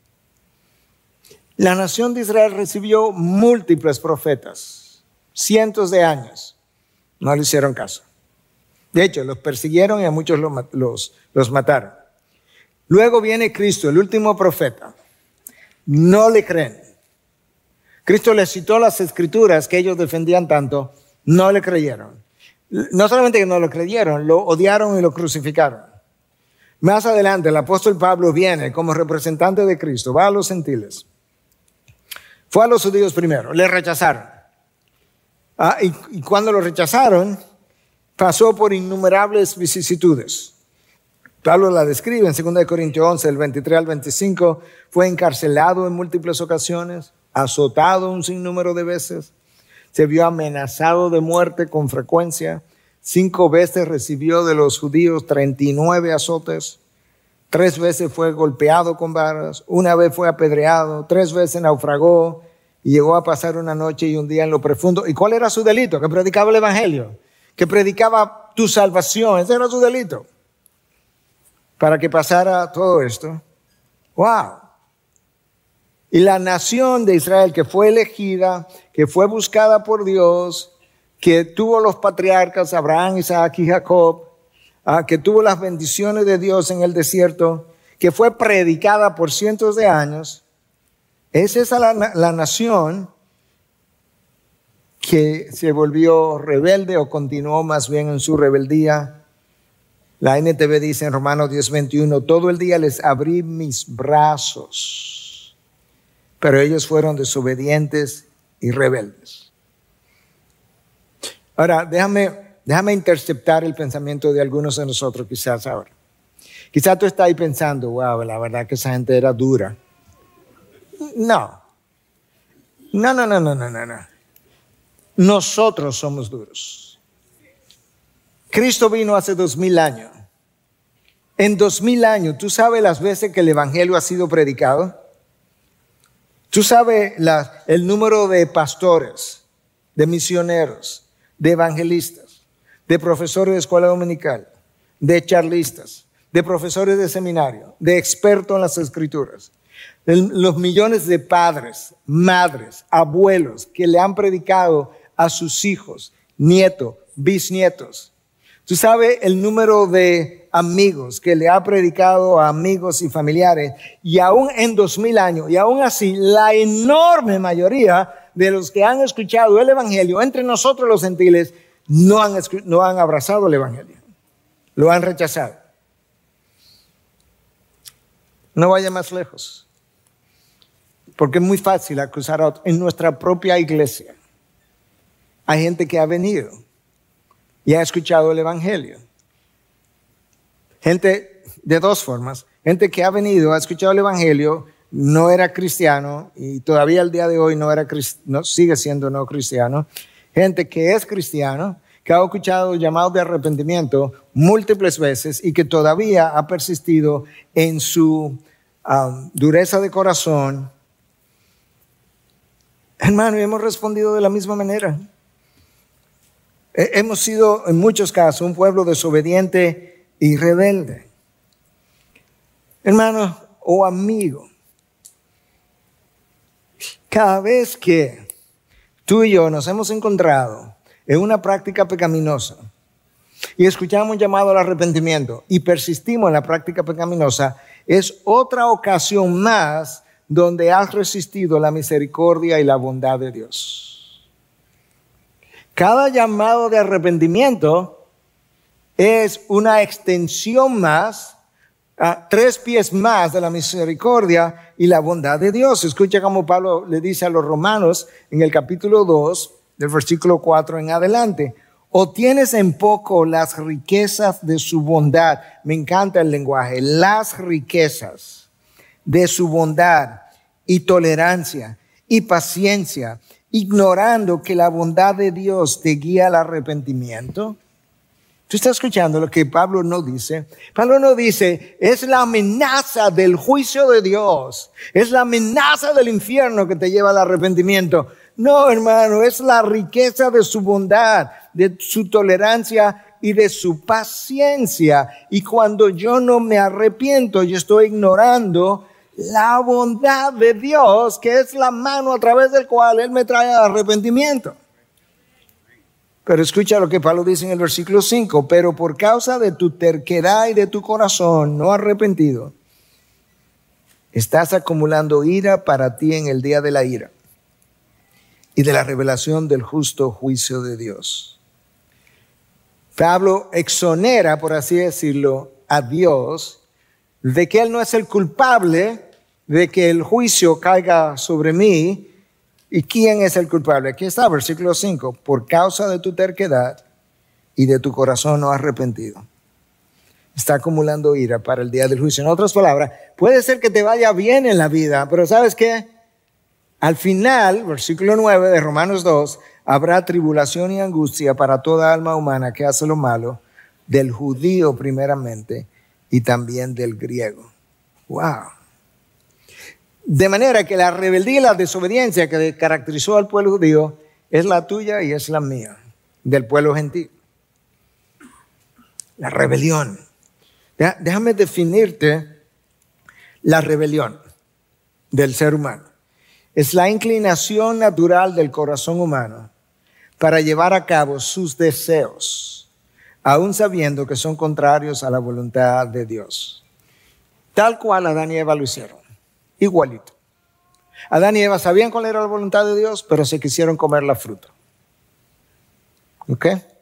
La nación de Israel recibió múltiples profetas, cientos de años. No le hicieron caso. De hecho, los persiguieron y a muchos los, los, los mataron. Luego viene Cristo, el último profeta. No le creen. Cristo les citó las escrituras que ellos defendían tanto, no le creyeron. No solamente que no lo creyeron, lo odiaron y lo crucificaron. Más adelante el apóstol Pablo viene como representante de Cristo, va a los gentiles. Fue a los judíos primero, le rechazaron. Ah, y, y cuando lo rechazaron, pasó por innumerables vicisitudes. Pablo la describe en segunda Corintios once, del veintitrés al veinticinco, fue encarcelado en múltiples ocasiones, azotado un sinnúmero de veces, se vio amenazado de muerte con frecuencia, cinco veces recibió de los judíos treinta y nueve azotes, tres veces fue golpeado con varas, una vez fue apedreado, tres veces naufragó y llegó a pasar una noche y un día en lo profundo. ¿Y cuál era su delito? Que predicaba el evangelio, que predicaba tu salvación. Ese era su delito. Para que pasara todo esto. ¡Wow! Y la nación de Israel que fue elegida, que fue buscada por Dios, que tuvo los patriarcas Abraham, Isaac y Jacob, uh, que tuvo las bendiciones de Dios en el desierto, que fue predicada por cientos de años. Es esa la, la nación que se volvió rebelde o continuó más bien en su rebeldía. La N T V dice en Romanos diez veintiuno, todo el día les abrí mis brazos, pero ellos fueron desobedientes y rebeldes. Ahora, déjame, déjame interceptar el pensamiento de algunos de nosotros quizás ahora. Quizás tú estás ahí pensando, wow, la verdad que esa gente era dura. No. No, no, no, no, no, no, no. Nosotros somos duros. Cristo vino hace dos mil años. En dos mil años, ¿tú sabes las veces que el evangelio ha sido predicado? ¿Tú sabes la, el número de pastores, de misioneros, de evangelistas, de profesores de escuela dominical, de charlistas, de profesores de seminario, de expertos en las escrituras? Los millones de padres, madres, abuelos que le han predicado a sus hijos, nietos, bisnietos. Tú sabes el número de amigos que le ha predicado a amigos y familiares, y aún en dos mil años, y aún así la enorme mayoría de los que han escuchado el evangelio entre nosotros los gentiles no han, no han abrazado el evangelio, lo han rechazado. No vaya más lejos, porque es muy fácil acusar a otros. En nuestra propia iglesia hay gente que ha venido y ha escuchado el evangelio. Gente de dos formas. Gente que ha venido, ha escuchado el evangelio, no era cristiano y todavía al día de hoy no era no, sigue siendo no cristiano. Gente que es cristiano, que ha escuchado el llamado de arrepentimiento múltiples veces y que todavía ha persistido en su um, dureza de corazón. Hermano, hemos respondido de la misma manera. Hemos sido en muchos casos un pueblo desobediente y rebelde. Hermano o amigo, cada vez que tú y yo nos hemos encontrado en una práctica pecaminosa y escuchamos un llamado al arrepentimiento y persistimos en la práctica pecaminosa, es otra ocasión más donde has resistido la misericordia y la bondad de Dios. Cada llamado de arrepentimiento es una extensión más, uh, tres pies más de la misericordia y la bondad de Dios. Escucha cómo Pablo le dice a los romanos en el capítulo dos, del versículo cuatro en adelante. O tienes en poco las riquezas de su bondad. Me encanta el lenguaje. Las riquezas de su bondad y tolerancia y paciencia, ignorando que la bondad de Dios te guía al arrepentimiento. ¿Tú estás escuchando lo que Pablo no dice? Pablo no dice, es la amenaza del juicio de Dios, es la amenaza del infierno que te lleva al arrepentimiento. No, hermano, es la riqueza de su bondad, de su tolerancia y de su paciencia. Y cuando yo no me arrepiento, yo estoy ignorando la bondad de Dios, que es la mano a través del cual Él me trae al arrepentimiento. Pero escucha lo que Pablo dice en el versículo cinco. Pero por causa de tu terquedad y de tu corazón no arrepentido, estás acumulando ira para ti en el día de la ira y de la revelación del justo juicio de Dios. Pablo exonera, por así decirlo, a Dios de que Él no es el culpable de que el juicio caiga sobre mí. ¿Y quién es el culpable? Aquí está, versículo cinco. Por causa de tu terquedad y de tu corazón no arrepentido, está acumulando ira para el día del juicio. En otras palabras, puede ser que te vaya bien en la vida, pero ¿sabes qué? Al final, versículo nueve de Romanos dos, habrá tribulación y angustia para toda alma humana que hace lo malo, del judío primeramente y también del griego. Wow. De manera que la rebeldía y la desobediencia que caracterizó al pueblo judío es la tuya y es la mía, del pueblo gentil. La rebelión. Déjame definirte la rebelión del ser humano. Es la inclinación natural del corazón humano para llevar a cabo sus deseos, aun sabiendo que son contrarios a la voluntad de Dios. Tal cual Adán y Eva lo hicieron. Igualito. Adán y Eva sabían cuál era la voluntad de Dios, pero se quisieron comer la fruta. ¿Ok?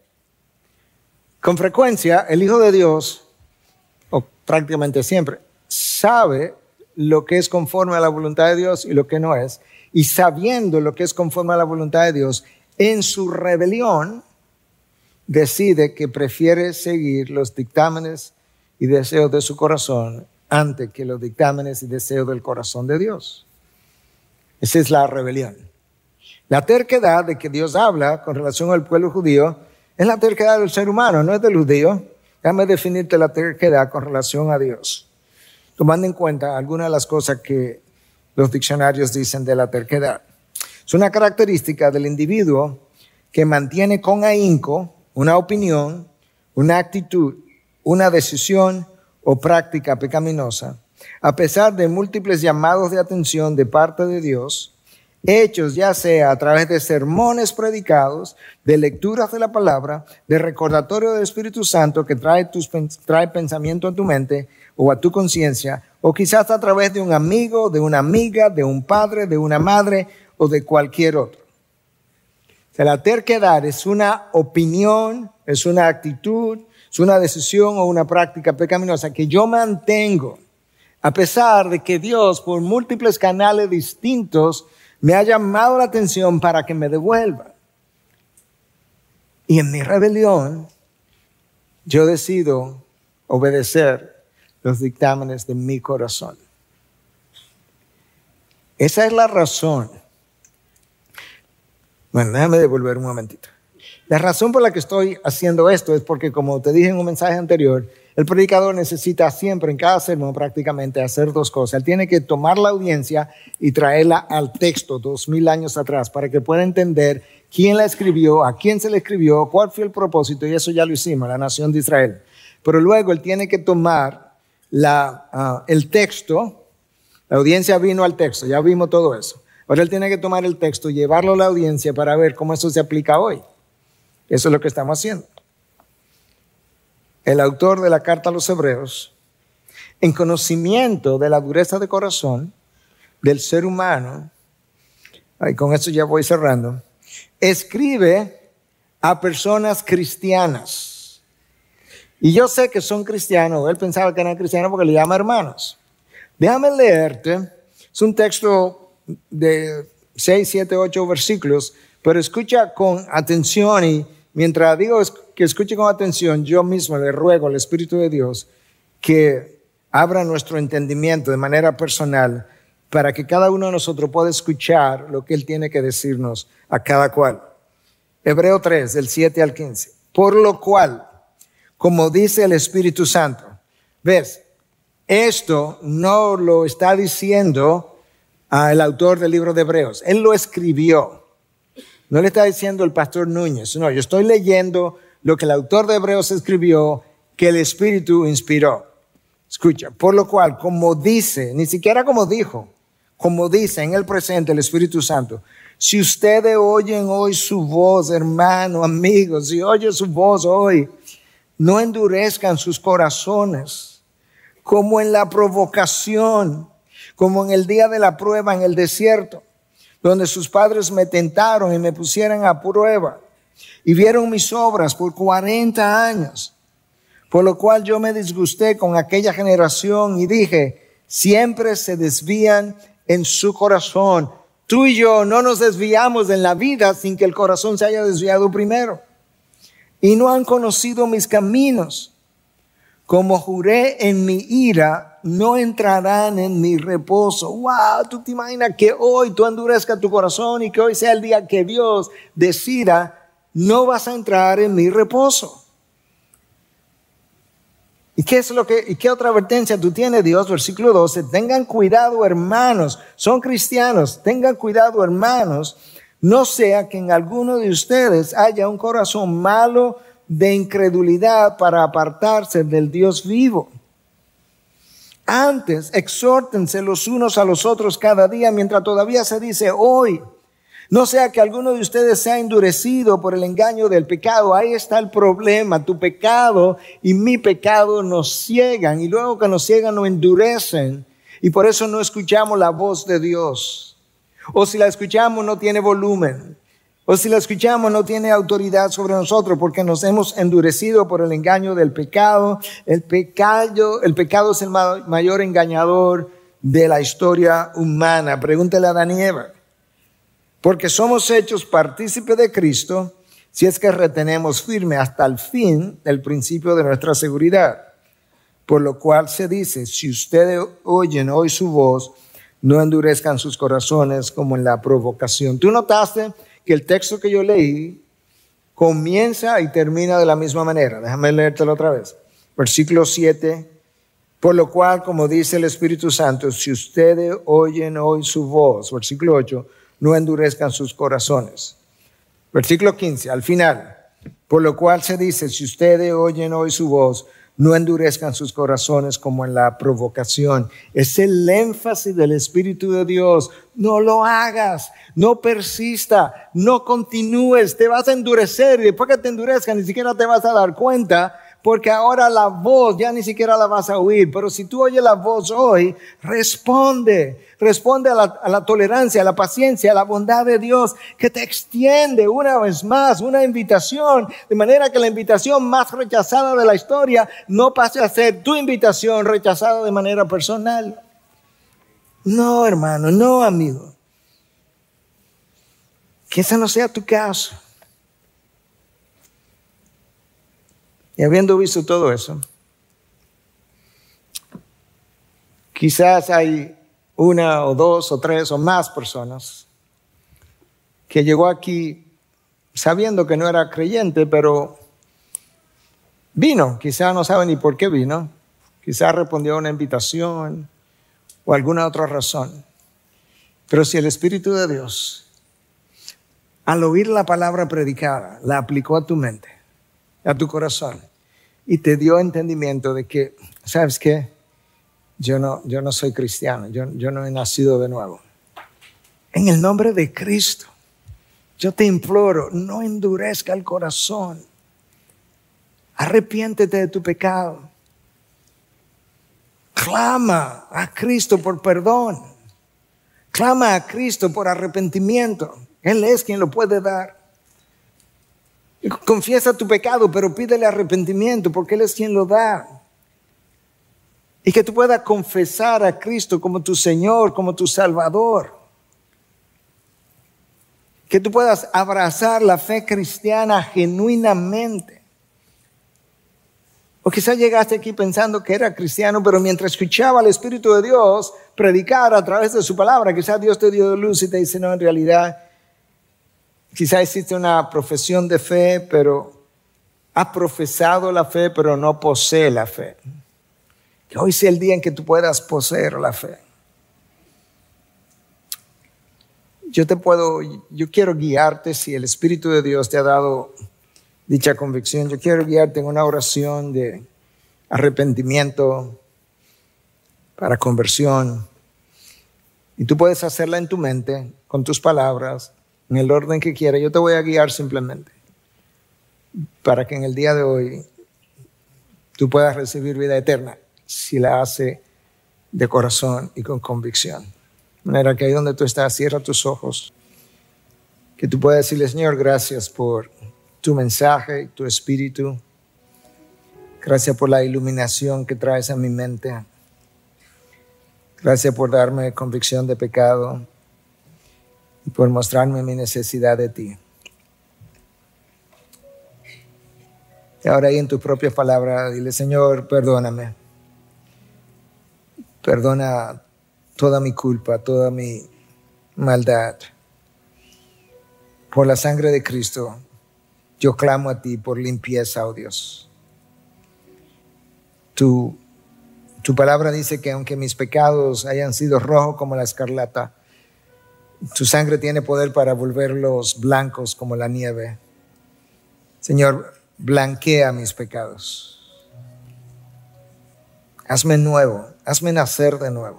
Con frecuencia, el Hijo de Dios, o prácticamente siempre, sabe lo que es conforme a la voluntad de Dios y lo que no es. Y sabiendo lo que es conforme a la voluntad de Dios, en su rebelión, decide que prefiere seguir los dictámenes y deseos de su corazón antes que los dictámenes y deseos del corazón de Dios. Esa es la rebelión. La terquedad de que Dios habla con relación al pueblo judío es la terquedad del ser humano, no es del judío. Déjame definirte la terquedad con relación a Dios, tomando en cuenta algunas de las cosas que los diccionarios dicen de la terquedad. Es una característica del individuo que mantiene con ahínco una opinión, una actitud, una decisión o práctica pecaminosa, a pesar de múltiples llamados de atención de parte de Dios, hechos ya sea a través de sermones predicados, de lecturas de la palabra, de recordatorio del Espíritu Santo que trae, tus, trae pensamiento a tu mente o a tu conciencia, o quizás a través de un amigo, de una amiga, de un padre, de una madre o de cualquier otro. O sea, la terquedad es una opinión, es una actitud, es una decisión o una práctica pecaminosa que yo mantengo, a pesar de que Dios, por múltiples canales distintos, me ha llamado la atención para que me devuelva. Y en mi rebelión, yo decido obedecer los dictámenes de mi corazón. Esa es la razón. Bueno, déjame devolver un momentito. La razón por la que estoy haciendo esto es porque, como te dije en un mensaje anterior, el predicador necesita siempre, en cada sermón prácticamente, hacer dos cosas. Él tiene que tomar la audiencia y traerla al texto dos mil años atrás para que pueda entender quién la escribió, a quién se le escribió, cuál fue el propósito, y eso ya lo hicimos, la nación de Israel. Pero luego él tiene que tomar la, uh, el texto, la audiencia vino al texto, ya vimos todo eso. Ahora él tiene que tomar el texto y llevarlo a la audiencia para ver cómo eso se aplica hoy. Eso es lo que estamos haciendo. El autor de la carta a los Hebreos, en conocimiento de la dureza de corazón del ser humano, y con eso ya voy cerrando, escribe a personas cristianas. Y yo sé que son cristianos, él pensaba que eran cristianos porque le llama hermanos. Déjame leerte, es un texto de seis, siete, ocho versículos, pero escucha con atención, y mientras digo que escuche con atención, yo mismo le ruego al Espíritu de Dios que abra nuestro entendimiento de manera personal para que cada uno de nosotros pueda escuchar lo que Él tiene que decirnos a cada cual. Hebreo tres, del siete al quince. Por lo cual, como dice el Espíritu Santo, ¿ves? Esto no lo está diciendo uh, el autor del libro de Hebreos. Él lo escribió. No le está diciendo el pastor Núñez. No, yo estoy leyendo lo que el autor de Hebreos escribió, que el Espíritu inspiró. Escucha, por lo cual, como dice, ni siquiera como dijo, como dice en el presente el Espíritu Santo, si ustedes oyen hoy su voz, hermano, amigos, si oyen su voz hoy, no endurezcan sus corazones, como en la provocación, como en el día de la prueba en el desierto, donde sus padres me tentaron y me pusieron a prueba, y vieron mis obras por cuarenta años, por lo cual yo me disgusté con aquella generación y dije, siempre se desvían en su corazón. Tú y yo no nos desviamos en la vida sin que el corazón se haya desviado primero. Y no han conocido mis caminos. Como juré en mi ira, no entrarán en mi reposo. Wow, tú te imaginas que hoy tú endurezcas tu corazón y que hoy sea el día que Dios decida, no vas a entrar en mi reposo. ¿Y qué es lo que, y qué otra advertencia tú tienes, Dios? Versículo doce, tengan cuidado, hermanos, son cristianos, tengan cuidado, hermanos, no sea que en alguno de ustedes haya un corazón malo de incredulidad para apartarse del Dios vivo. Antes, exhórtense los unos a los otros cada día, mientras todavía se dice hoy. No sea que alguno de ustedes sea endurecido por el engaño del pecado. Ahí está el problema. Tu pecado y mi pecado nos ciegan. Y luego que nos ciegan nos endurecen. Y por eso no escuchamos la voz de Dios. O si la escuchamos no tiene volumen. O si la escuchamos no tiene autoridad sobre nosotros porque nos hemos endurecido por el engaño del pecado. El pecado, el pecado es el mayor engañador de la historia humana. Pregúntale a Adán y Eva. Porque somos hechos partícipes de Cristo si es que retenemos firme hasta el fin el principio de nuestra seguridad. Por lo cual se dice, si ustedes oyen hoy su voz, no endurezcan sus corazones como en la provocación. ¿Tú notaste que el texto que yo leí comienza y termina de la misma manera? Déjame leértelo otra vez. Versículo siete. Por lo cual, como dice el Espíritu Santo, si ustedes oyen hoy su voz. Versículo ocho. No endurezcan sus corazones. Versículo quince, al final. Por lo cual se dice, si ustedes oyen hoy su voz, no endurezcan sus corazones como en la provocación. Es el énfasis del Espíritu de Dios. No lo hagas, no persista, no continúes. Te vas a endurecer y después que te endurezcan ni siquiera te vas a dar cuenta. Porque ahora la voz ya ni siquiera la vas a oír. Pero si tú oyes la voz hoy, responde. Responde a la, a la tolerancia, a la paciencia, a la bondad de Dios que te extiende una vez más una invitación. De manera que la invitación más rechazada de la historia no pase a ser tu invitación rechazada de manera personal. No, hermano, no, amigo. Que ese no sea tu caso. Y habiendo visto todo eso, quizás hay una o dos o tres o más personas que llegó aquí sabiendo que no era creyente, pero vino. Quizás no sabe ni por qué vino. Quizás respondió a una invitación o alguna otra razón. Pero si el Espíritu de Dios, al oír la palabra predicada, la aplicó a tu mente, a tu corazón, y te dio entendimiento de que, ¿sabes qué? Yo no, yo no soy cristiano, yo, yo no he nacido de nuevo. En el nombre de Cristo, yo te imploro, no endurezca el corazón. Arrepiéntete de tu pecado. Clama a Cristo por perdón. Clama a Cristo por arrepentimiento. Él es quien lo puede dar. Confiesa tu pecado, pero pídele arrepentimiento porque Él es quien lo da. Y que tú puedas confesar a Cristo como tu Señor, como tu Salvador. Que tú puedas abrazar la fe cristiana genuinamente. O quizás llegaste aquí pensando que era cristiano, pero mientras escuchaba al Espíritu de Dios predicar a través de su palabra, quizás Dios te dio luz y te dice, no, en realidad, quizás existe una profesión de fe, pero ha profesado la fe, pero no posee la fe. Que hoy sea el día en que tú puedas poseer la fe. Yo te puedo, yo quiero guiarte si el Espíritu de Dios te ha dado dicha convicción. Yo quiero guiarte en una oración de arrepentimiento para conversión. Y tú puedes hacerla en tu mente, con tus palabras, en el orden que quieras. Yo te voy a guiar simplemente para que en el día de hoy tú puedas recibir vida eterna si la hace de corazón y con convicción. De manera que ahí donde tú estás, cierra tus ojos, que tú puedas decirle, Señor, gracias por tu mensaje, tu espíritu. Gracias por la iluminación que traes a mi mente. Gracias por darme convicción de pecado y por mostrarme mi necesidad de ti. Y ahora ahí en tu propia palabra, dile, Señor, perdóname. Perdona toda mi culpa, toda mi maldad. Por la sangre de Cristo, yo clamo a ti por limpieza, oh Dios. Tu, tu palabra dice que aunque mis pecados hayan sido rojos como la escarlata, tu sangre tiene poder para volverlos blancos como la nieve. Señor, blanquea mis pecados. Hazme nuevo, hazme nacer de nuevo.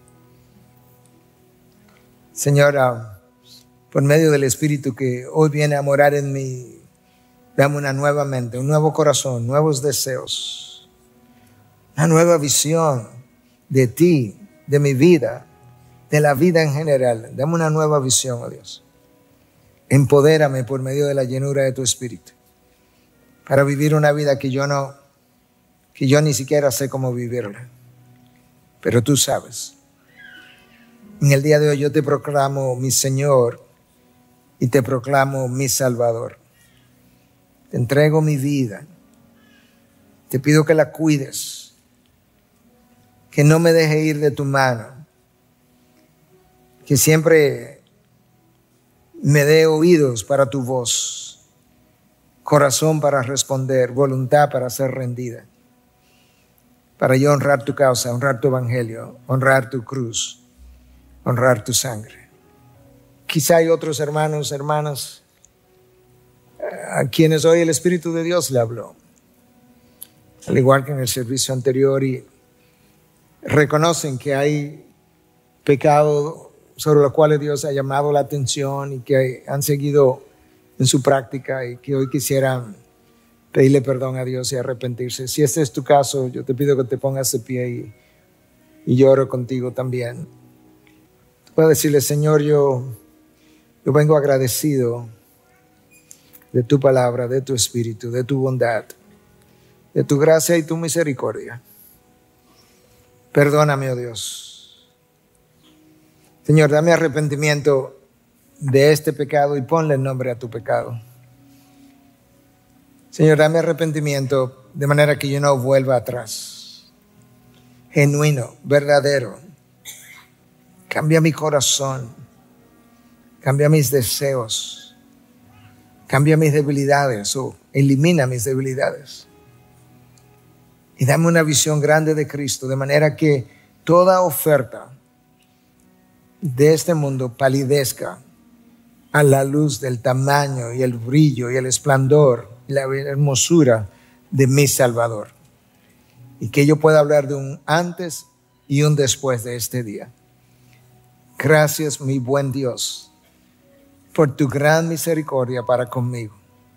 Señor, por medio del Espíritu que hoy viene a morar en mí, dame una nueva mente, un nuevo corazón, nuevos deseos, una nueva visión de ti, de mi vida, de la vida en general. Dame una nueva visión, oh Dios. Empodérame por medio de la llenura de tu Espíritu para vivir una vida que yo no, que yo ni siquiera sé cómo vivirla, pero tú sabes. En el día de hoy yo te proclamo mi Señor y te proclamo mi Salvador. Te entrego mi vida. Te pido que la cuides, que no me deje ir de tu mano, que siempre me dé oídos para tu voz, corazón para responder, voluntad para ser rendida, para yo honrar tu causa, honrar tu evangelio, honrar tu cruz, honrar tu sangre. Quizá hay otros hermanos, hermanas, a quienes hoy el Espíritu de Dios le habló, al igual que en el servicio anterior, y reconocen que hay pecado sobre los cuales Dios ha llamado la atención y que han seguido en su práctica y que hoy quisieran pedirle perdón a Dios y arrepentirse. Si este es tu caso, yo te pido que te pongas de pie y, y yo oro contigo también. Puedo decirle: Señor, yo, yo vengo agradecido de tu palabra, de tu Espíritu, de tu bondad, de tu gracia y tu misericordia. Perdóname, oh Dios. Señor, dame arrepentimiento de este pecado y ponle nombre a tu pecado. Señor, dame arrepentimiento de manera que yo no vuelva atrás. Genuino, verdadero. Cambia mi corazón. Cambia mis deseos. Cambia mis debilidades o elimina mis debilidades. Y dame una visión grande de Cristo, de manera que toda oferta de este mundo palidezca a la luz del tamaño y el brillo y el esplendor y la hermosura de mi Salvador. Y que yo pueda hablar de un antes y un después de este día. Gracias, mi buen Dios, por tu gran misericordia para conmigo.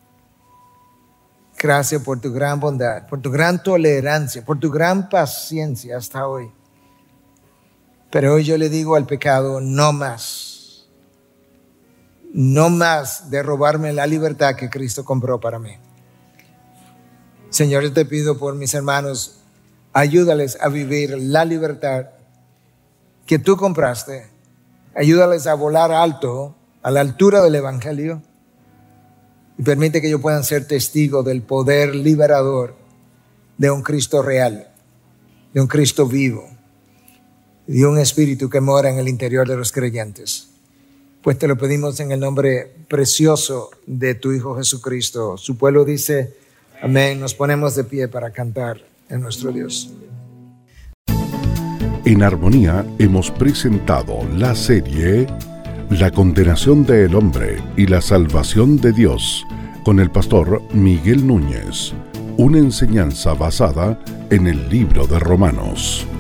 Gracias por tu gran bondad, por tu gran tolerancia, por tu gran paciencia hasta hoy. Pero hoy yo le digo al pecado: no más. No más de robarme la libertad que Cristo compró para mí. Señor, yo te pido por mis hermanos, ayúdales a vivir la libertad que tú compraste. Ayúdales a volar alto, a la altura del evangelio, y permite que ellos puedan ser testigos del poder liberador de un Cristo real, de un Cristo vivo, de un Espíritu que mora en el interior de los creyentes. Pues te lo pedimos en el nombre precioso de tu Hijo Jesucristo. Su pueblo dice amén. Nos ponemos de pie para cantar en nuestro Dios. En Armonía hemos presentado la serie La condenación del hombre y la salvación de Dios con el pastor Miguel Núñez, una enseñanza basada en el libro de Romanos.